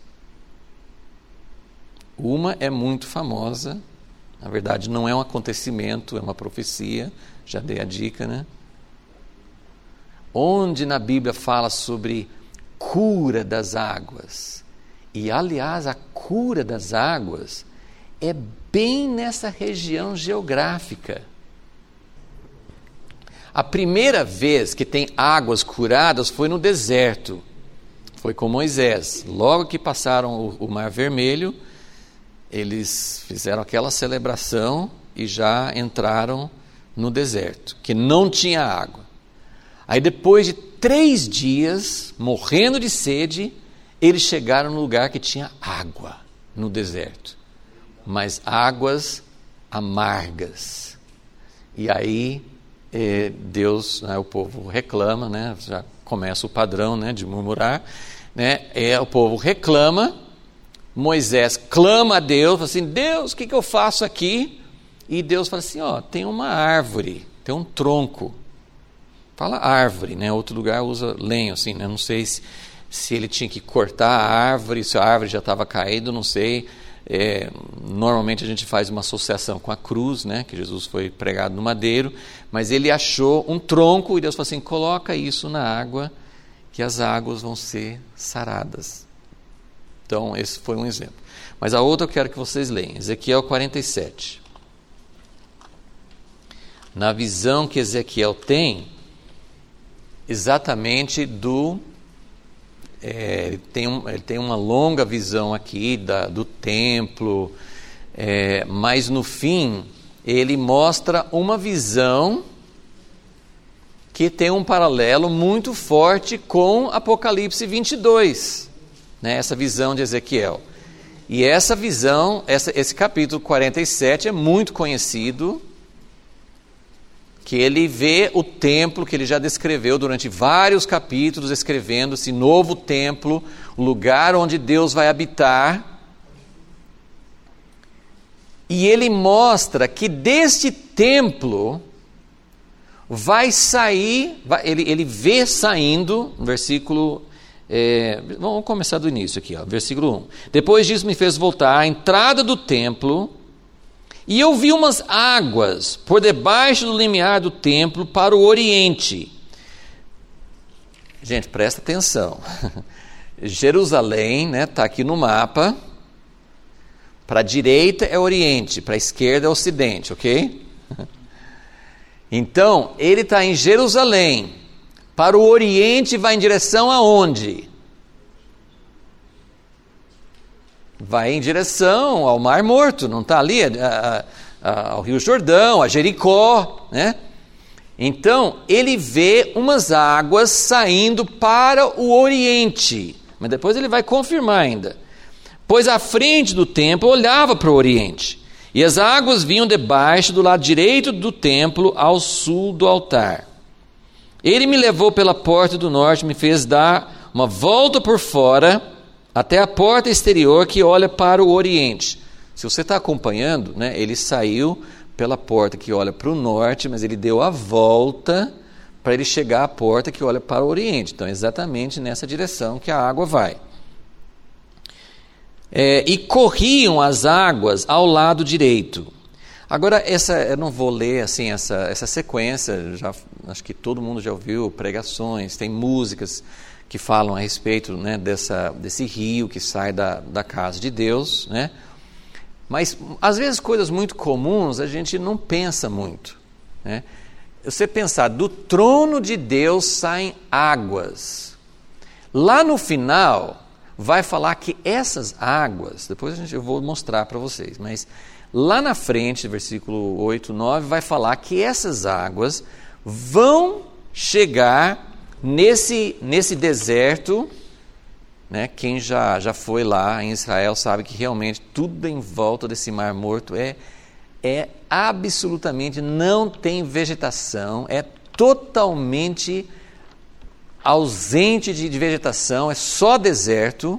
Uma é muito famosa, na verdade não é um acontecimento, é uma profecia, já dei a dica, né? Onde na Bíblia fala sobre cura das águas. E aliás, a cura das águas é bem nessa região geográfica. A primeira vez que tem águas curadas foi no deserto. Foi com Moisés. Logo que passaram o, o Mar Vermelho, eles fizeram aquela celebração e já entraram no deserto, que não tinha água. Aí depois de três dias, morrendo de sede, eles chegaram no lugar que tinha água, no deserto. Mas águas amargas. E aí eh, Deus, né, o povo reclama, né, já começa o padrão, né, de murmurar, né, é, o povo reclama, Moisés clama a Deus, fala assim, Deus, o que, que eu faço aqui? E Deus fala assim, ó, tem uma árvore, tem um tronco. Fala árvore, né? Outro lugar usa lenho, assim, né? Não sei se, se ele tinha que cortar a árvore, se a árvore já estava caída, não sei. É, normalmente a gente faz uma associação com a cruz, né? Que Jesus foi pregado no madeiro, mas ele achou um tronco e Deus falou assim, coloca isso na água, que as águas vão ser saradas. Então, esse foi um exemplo. Mas a outra eu quero que vocês leiam, Ezequiel quarenta e sete. Na visão que Ezequiel tem, exatamente do... É, ele, tem um, ele tem uma longa visão aqui da, do templo, é, mas no fim, ele mostra uma visão que tem um paralelo muito forte com Apocalipse vinte e dois. Né, essa visão de Ezequiel. E essa visão, essa, esse capítulo quarenta e sete é muito conhecido, que ele vê o templo que ele já descreveu durante vários capítulos, escrevendo esse novo templo, o lugar onde Deus vai habitar. E ele mostra que deste templo vai sair, vai, ele, ele vê saindo, no versículo... É, vamos começar do início aqui, ó, versículo um. Depois disso me fez voltar à entrada do templo, e eu vi umas águas por debaixo do limiar do templo para o oriente. Gente, presta atenção. Jerusalém, né, está aqui no mapa. Para a direita é oriente, para a esquerda é ocidente, ok? Então, ele está em Jerusalém. Para o oriente vai em direção aonde? Vai em direção ao Mar Morto, não está ali? A, a, ao Rio Jordão, a Jericó, né? Então, ele vê umas águas saindo para o oriente. Mas depois ele vai confirmar ainda. Pois a frente do templo olhava para o oriente. E as águas vinham debaixo do lado direito do templo ao sul do altar. Ele me levou pela porta do norte, me fez dar uma volta por fora até a porta exterior que olha para o oriente. Se você está acompanhando, né, ele saiu pela porta que olha para o norte, mas ele deu a volta para ele chegar à porta que olha para o oriente. Então, é exatamente nessa direção que a água vai. É, e corriam as águas ao lado direito. Agora, essa, eu não vou ler assim, essa, essa sequência, já, acho que todo mundo já ouviu pregações, tem músicas que falam a respeito, né, dessa, desse rio que sai da, da casa de Deus, né? Mas, às vezes, coisas muito comuns a gente não pensa muito, né? Você pensar, do trono de Deus saem águas. Lá no final, vai falar que essas águas, depois a gente, eu vou mostrar para vocês, mas... Lá na frente, versículo oito, nove, vai falar que essas águas vão chegar nesse, nesse deserto, né? Quem já, já foi lá em Israel sabe que realmente tudo em volta desse Mar Morto é, é absolutamente, não tem vegetação, é totalmente ausente de, de vegetação, é só deserto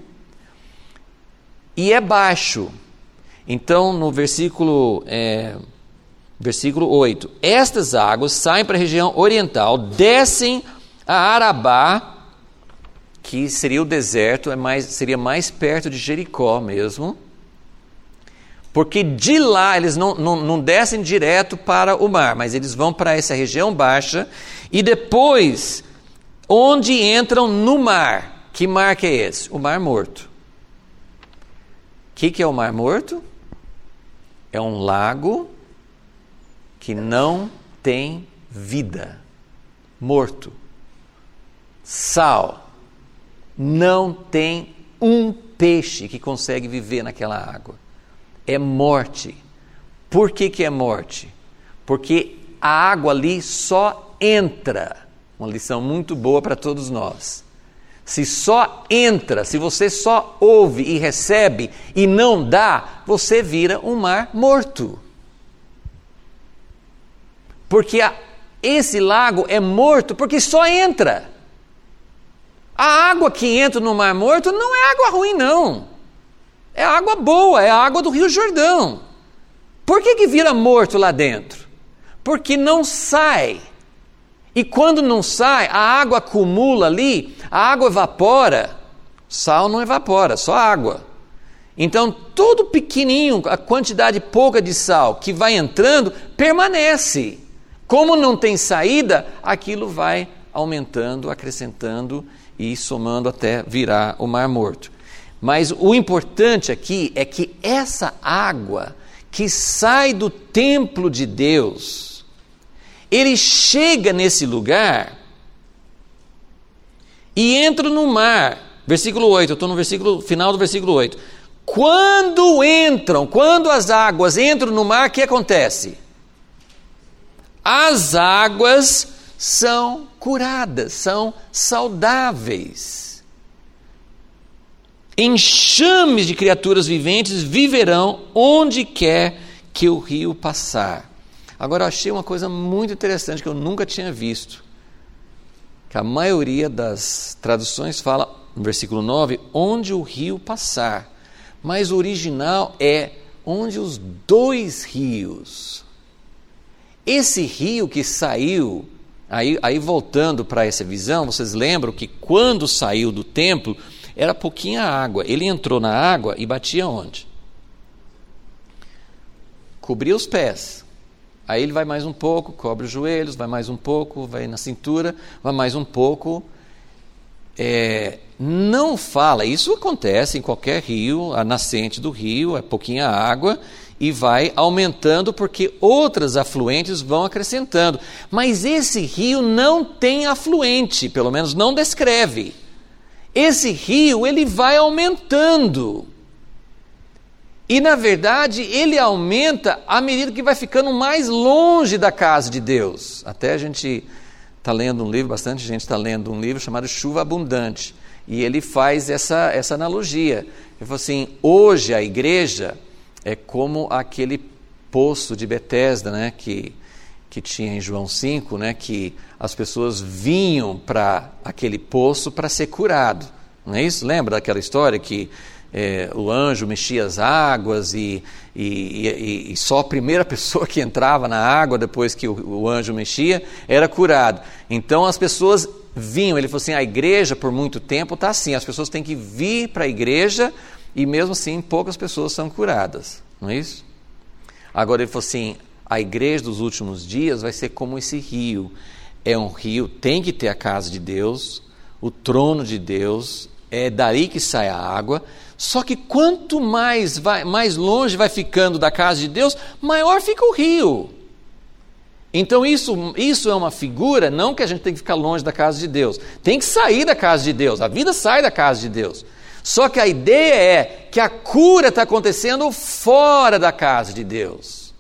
e é baixo. Então, no versículo, é, versículo oito, estas águas saem para a região oriental, descem a Arabá, que seria o deserto, é mais, seria mais perto de Jericó mesmo, porque de lá eles não, não, não descem direto para o mar, mas eles vão para essa região baixa, e depois, onde entram no mar. Que mar que é esse? O Mar Morto. O que, que é o Mar Morto? É um lago que não tem vida. Morto. Sal. Não tem um peixe que consegue viver naquela água. É morte. Por que que é morte? Porque a água ali só entra. Uma lição muito boa para todos nós. Se só entra, se você só ouve e recebe e não dá, você vira um mar morto. Porque a, esse lago é morto porque só entra. A água que entra no Mar Morto não é água ruim, não. É água boa, é a água do Rio Jordão. Por que que vira morto lá dentro? Porque não sai. E quando não sai, a água acumula ali, a água evapora. Sal não evapora, só água. Então, todo pequenininho, a quantidade pouca de sal que vai entrando, permanece. Como não tem saída, aquilo vai aumentando, acrescentando e somando até virar o Mar Morto. Mas o importante aqui é que essa água que sai do templo de Deus, ele chega nesse lugar e entra no mar. Versículo oito, eu estou no versículo, final do versículo oito. Quando entram, quando as águas entram no mar, o que acontece? As águas são curadas, são saudáveis. Enxames de criaturas viventes viverão onde quer que o rio passar. Agora, eu achei uma coisa muito interessante que eu nunca tinha visto. Que a maioria das traduções fala, no versículo nove, onde o rio passar. Mas o original é onde os dois rios. Esse rio que saiu, aí, aí voltando para essa visão, vocês lembram que quando saiu do templo, era pouquinha água. Ele entrou na água e batia onde? Cobria os pés. Aí ele vai mais um pouco, cobre os joelhos, vai mais um pouco, vai na cintura, vai mais um pouco. É, não fala, isso acontece em qualquer rio, a nascente do rio, é pouquinha água, e vai aumentando porque outras afluentes vão acrescentando. Mas esse rio não tem afluente, pelo menos não descreve. Esse rio, ele vai aumentando. E, na verdade, ele aumenta à medida que vai ficando mais longe da casa de Deus. Até a gente está lendo um livro, bastante gente está lendo um livro chamado Chuva Abundante. E ele faz essa, essa analogia. Ele falou assim, hoje a igreja é como aquele poço de Betesda, né, que, que tinha em João cinco, né, que as pessoas vinham para aquele poço para ser curado. Não é isso? Lembra daquela história que É, o anjo mexia as águas e, e, e, e só a primeira pessoa que entrava na água depois que o, o anjo mexia era curado. Então as pessoas vinham, ele falou assim, a igreja por muito tempo está assim, as pessoas têm que vir para a igreja e mesmo assim poucas pessoas são curadas, não é isso? Agora ele falou assim, a igreja dos últimos dias vai ser como esse rio, é um rio, tem que ter a casa de Deus, o trono de Deus, é daí que sai a água. Só que quanto mais, vai, mais longe vai ficando da casa de Deus, maior fica o rio. Então isso, isso é uma figura, não que a gente tem que ficar longe da casa de Deus. Tem que sair da casa de Deus, a vida sai da casa de Deus. Só que a ideia é que a cura está acontecendo fora da casa de Deus.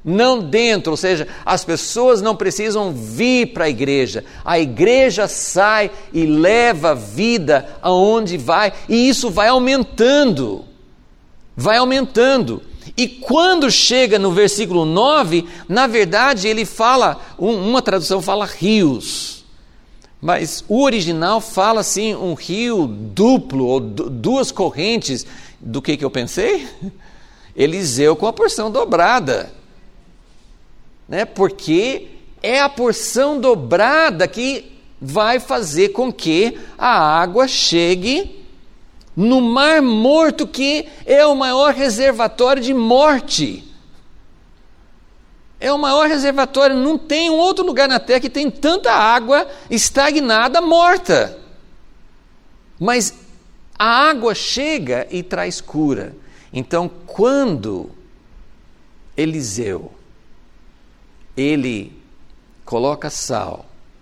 não dentro, ou seja, as pessoas não precisam vir para a igreja, a igreja sai e leva a vida aonde vai, e isso vai aumentando, vai aumentando. E quando chega no versículo nove, na verdade ele fala, um, uma tradução fala rios, mas o original fala assim, um rio duplo, ou duas correntes. Do que que eu pensei? Eliseu com a porção dobrada, né? Porque é a porção dobrada que vai fazer com que a água chegue no Mar Morto, que é o maior reservatório de morte. É o maior reservatório, não tem um outro lugar na Terra que tem tanta água estagnada, morta. Mas a água chega e traz cura. Então, quando Eliseu, ele coloca sal,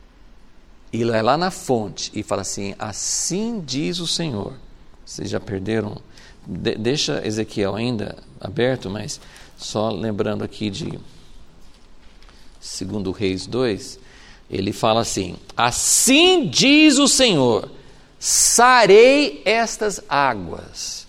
e vai lá na fonte e fala assim, assim diz o Senhor. Vocês já perderam? De, deixa Ezequiel ainda aberto, mas só lembrando aqui de Segundo Reis dois, ele fala assim, assim diz o Senhor, sarei estas águas,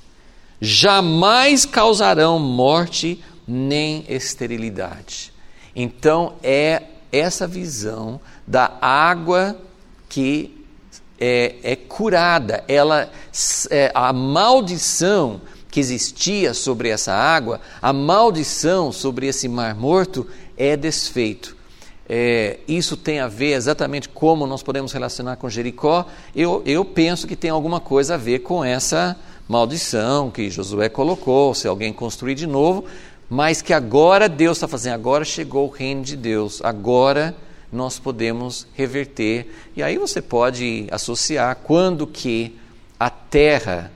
jamais causarão morte nem esterilidade. Então é essa visão da água que é, é curada, ela, é, a maldição que existia sobre essa água, a maldição sobre esse Mar Morto é desfeito. É, isso tem a ver exatamente como nós podemos relacionar com Jericó. Eu, eu penso que tem alguma coisa a ver com essa maldição que Josué colocou, se alguém construir de novo, mas que agora Deus está fazendo, agora chegou o reino de Deus, agora nós podemos reverter. E aí você pode associar quando que a terra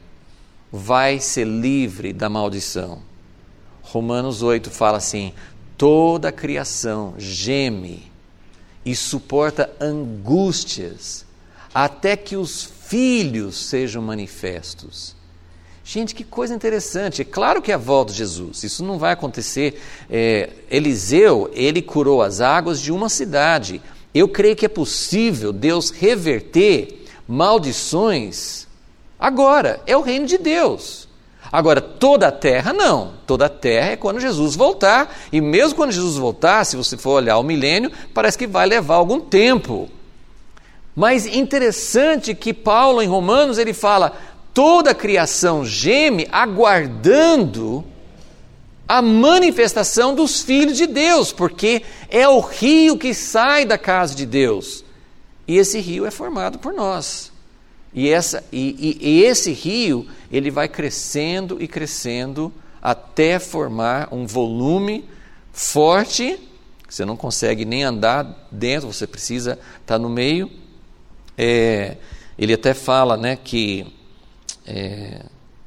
vai ser livre da maldição. Romanos oito fala assim, toda a criação geme e suporta angústias até que os filhos sejam manifestos. Gente, que coisa interessante. É claro que é a volta de Jesus, isso não vai acontecer. É, Eliseu, ele curou as águas de uma cidade. Eu creio que é possível Deus reverter maldições agora. É o reino de Deus. Agora, toda a terra não. Toda a terra é quando Jesus voltar. E mesmo quando Jesus voltar, se você for olhar o milênio, parece que vai levar algum tempo. Mas interessante que Paulo, em Romanos, ele fala, toda a criação geme aguardando a manifestação dos filhos de Deus, porque é o rio que sai da casa de Deus. E esse rio é formado por nós. E, essa, e, e, e esse rio, ele vai crescendo e crescendo até formar um volume forte, que você não consegue nem andar dentro, você precisa estar no meio. É, ele até fala, né, que é,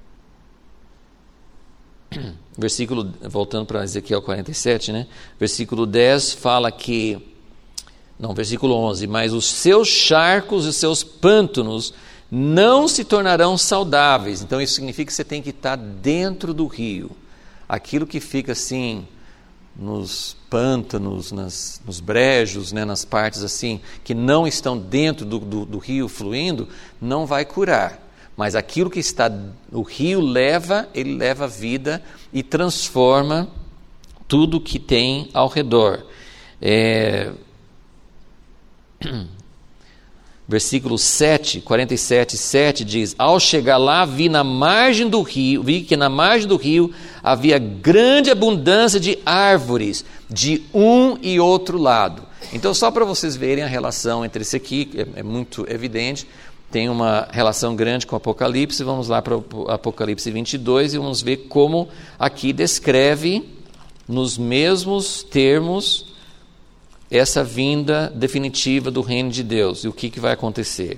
versículo, voltando para Ezequiel quarenta e sete, né, versículo dez fala que, não, versículo onze, mas os seus charcos e os seus pântanos não se tornarão saudáveis. Então isso significa que você tem que estar dentro do rio. Aquilo que fica assim nos pântanos, nas, nos brejos, né, nas partes assim que não estão dentro do, do, do rio fluindo, não vai curar. Mas aquilo que está, o rio leva, ele leva a vida e transforma tudo que tem ao redor. É... Versículo sete, quarenta e sete, sete diz, ao chegar lá vi na margem do rio, vi que na margem do rio havia grande abundância de árvores de um e outro lado. Então só para vocês verem a relação entre esse aqui, é, é muito evidente, tem uma relação grande com o Apocalipse. Vamos lá para o Apocalipse vinte e dois e vamos ver como aqui descreve nos mesmos termos essa vinda definitiva do reino de Deus e o que, que vai acontecer.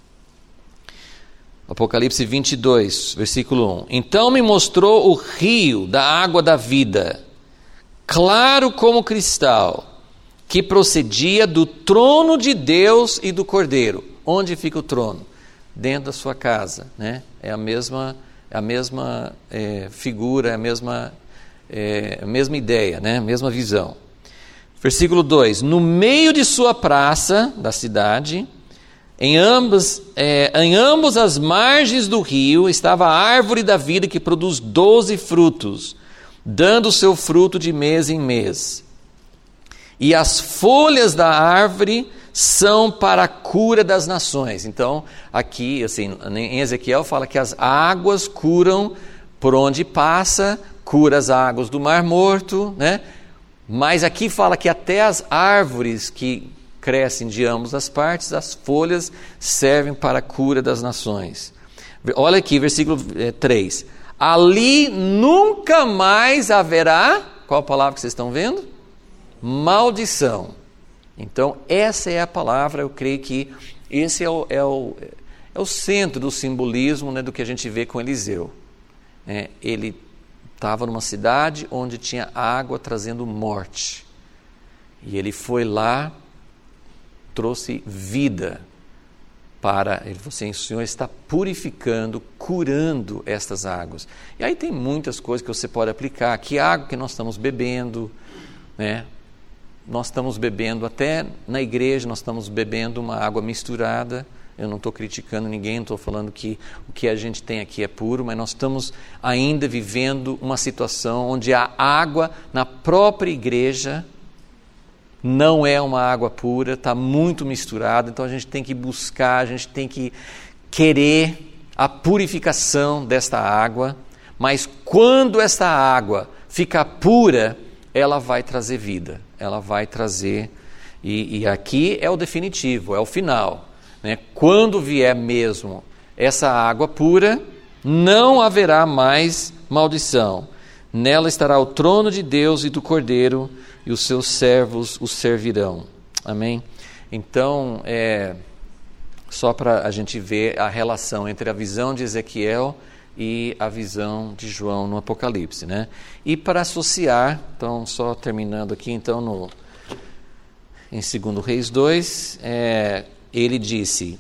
Apocalipse vinte e dois, versículo um. Então me mostrou o rio da água da vida, claro como cristal, que procedia do trono de Deus e do Cordeiro. Onde fica o trono? Dentro da sua casa, né? É a mesma, a mesma é, figura, é a mesma é, a mesma ideia, né? Mesma visão. Versículo dois, no meio de sua praça da cidade, em ambas, é, em ambas as margens do rio, estava a árvore da vida que produz doze frutos, dando seu fruto de mês em mês. E as folhas da árvore são para a cura das nações. Então, aqui, assim, em Ezequiel fala que as águas curam por onde passa, cura as águas do Mar Morto, né? Mas aqui fala que até as árvores que crescem de ambas as partes, as folhas servem para a cura das nações. Olha aqui, versículo três. Ali nunca mais haverá, qual a palavra que vocês estão vendo? Maldição. Então, essa é a palavra, eu creio que esse é o, é o, é o centro do simbolismo, né, do que a gente vê com Eliseu. É, ele estava numa cidade onde tinha água trazendo morte. E ele foi lá, trouxe vida para... Ele falou assim, o Senhor está purificando, curando estas águas. E aí tem muitas coisas que você pode aplicar. Que água que nós estamos bebendo, né? Nós estamos bebendo, até na igreja, nós estamos bebendo uma água misturada. Eu não estou criticando ninguém, não estou falando que o que a gente tem aqui é puro, mas nós estamos ainda vivendo uma situação onde a água na própria igreja não é uma água pura, está muito misturada, então a gente tem que buscar, a gente tem que querer a purificação desta água, mas quando esta água ficar pura, ela vai trazer vida, ela vai trazer, e, e aqui é o definitivo, é o final. Né? Quando vier mesmo essa água pura, não haverá mais maldição. Nela estará o trono de Deus e do Cordeiro, e os seus servos o servirão. Amém? Então, é, só para a gente ver a relação entre a visão de Ezequiel e a visão de João no Apocalipse. Né? E para associar, então, só terminando aqui, então, no, em segundo Reis dois, é... ele disse,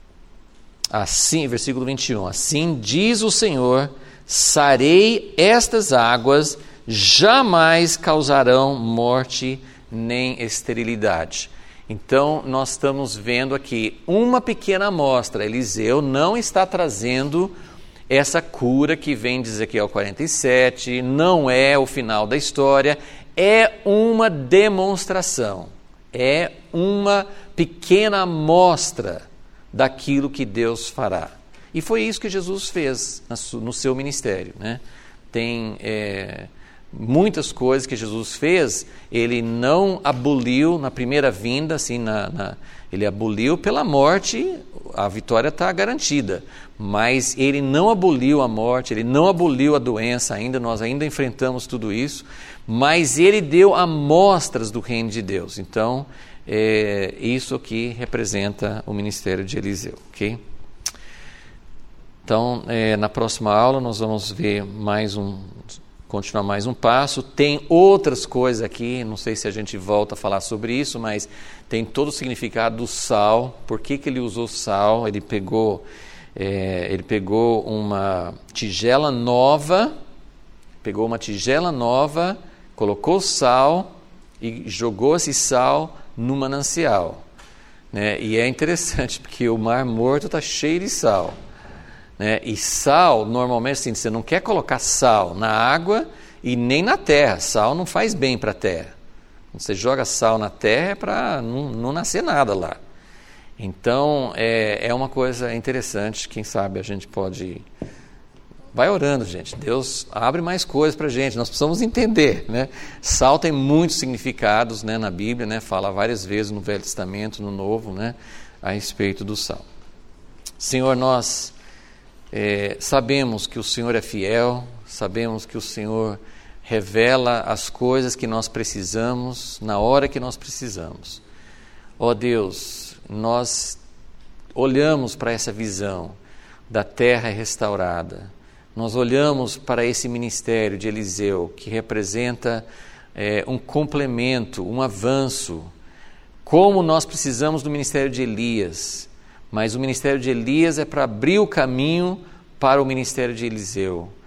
assim, versículo vinte e um, assim diz o Senhor, sarei estas águas, jamais causarão morte nem esterilidade. Então, nós estamos vendo aqui uma pequena amostra. Eliseu não está trazendo essa cura que vem de Ezequiel quarenta e sete, não é o final da história, é uma demonstração, é uma pequena amostra daquilo que Deus fará. E foi isso que Jesus fez no seu ministério. Né? Tem é, muitas coisas que Jesus fez, ele não aboliu na primeira vinda, assim, na, na, ele aboliu pela morte, a vitória está garantida, mas ele não aboliu a morte, ele não aboliu a doença ainda, nós ainda enfrentamos tudo isso, mas ele deu amostras do reino de Deus. Então, é, isso aqui representa o ministério de Eliseu, ok? Então, é, na próxima aula nós vamos ver mais um, continuar mais um passo. Tem outras coisas aqui, não sei se a gente volta a falar sobre isso, mas tem todo o significado do sal. Por que que ele usou sal? Ele pegou, é, ele pegou uma tigela nova, pegou uma tigela nova, colocou sal e jogou esse sal no manancial. Né? E é interessante, porque o Mar Morto está cheio de sal. Né? E sal, normalmente, assim, você não quer colocar sal na água e nem na terra. Sal não faz bem para a terra. Quando você joga sal na terra é para não, não nascer nada lá. Então, é, é uma coisa interessante. Quem sabe a gente pode... Vai orando, gente. Deus abre mais coisas para a gente. Nós precisamos entender. Né? Sal tem muitos significados, né, na Bíblia. Né? Fala várias vezes no Velho Testamento, no Novo, né, a respeito do sal. Senhor, nós... É, sabemos que o Senhor é fiel, sabemos que o Senhor revela as coisas que nós precisamos, na hora que nós precisamos. Ó Deus, nós olhamos para essa visão da terra restaurada, nós olhamos para esse ministério de Eliseu, que representa é, um complemento, um avanço, como nós precisamos do ministério de Elias. Mas o ministério de Elias é para abrir o caminho para o ministério de Eliseu.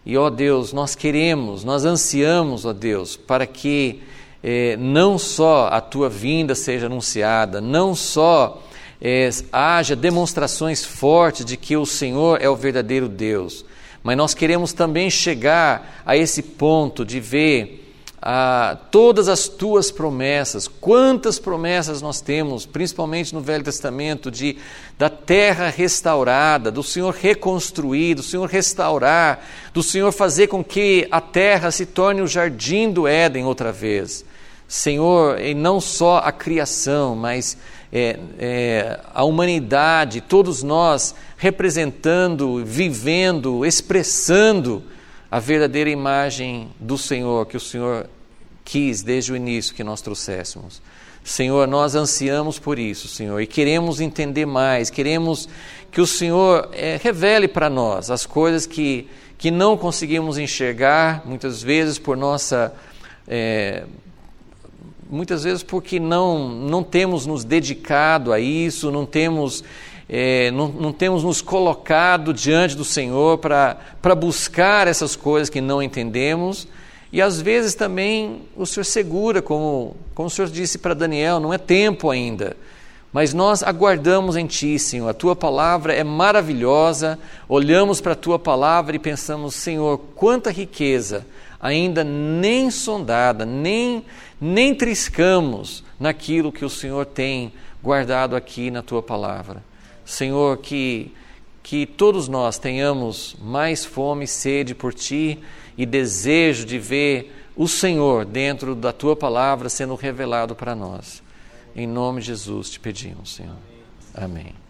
E, ó Deus, nós queremos, nós ansiamos, ó Deus, para que eh, não só a Tua vinda seja anunciada, não só eh, haja demonstrações fortes de que o Senhor é o verdadeiro Deus, mas nós queremos também chegar a esse ponto de ver ah, todas as Tuas promessas, quantas promessas nós temos, principalmente no Velho Testamento, de, da terra restaurada, do Senhor reconstruir, do Senhor restaurar, do Senhor fazer com que a terra se torne o jardim do Éden outra vez. Senhor, e não só a criação, mas é, é, a humanidade, todos nós representando, vivendo, expressando a verdadeira imagem do Senhor, que o Senhor quis desde o início que nós trouxéssemos. Senhor, nós ansiamos por isso, Senhor, e queremos entender mais, queremos que o Senhor é, revele para nós as coisas que, que não conseguimos enxergar, muitas vezes por nossa... É, muitas vezes porque não, não temos nos dedicado a isso, não temos... É, não, não temos nos colocado diante do Senhor para buscar essas coisas que não entendemos, e às vezes também o Senhor segura, como, como o Senhor disse para Daniel, não é tempo ainda, mas nós aguardamos em Ti, Senhor, a Tua palavra é maravilhosa, olhamos para a Tua palavra e pensamos, Senhor, quanta riqueza, ainda nem sondada, nem, nem triscamos naquilo que o Senhor tem guardado aqui na Tua palavra. Senhor, que, que todos nós tenhamos mais fome e sede por Ti e desejo de ver o Senhor dentro da Tua palavra sendo revelado para nós. Em nome de Jesus te pedimos, Senhor. Amém.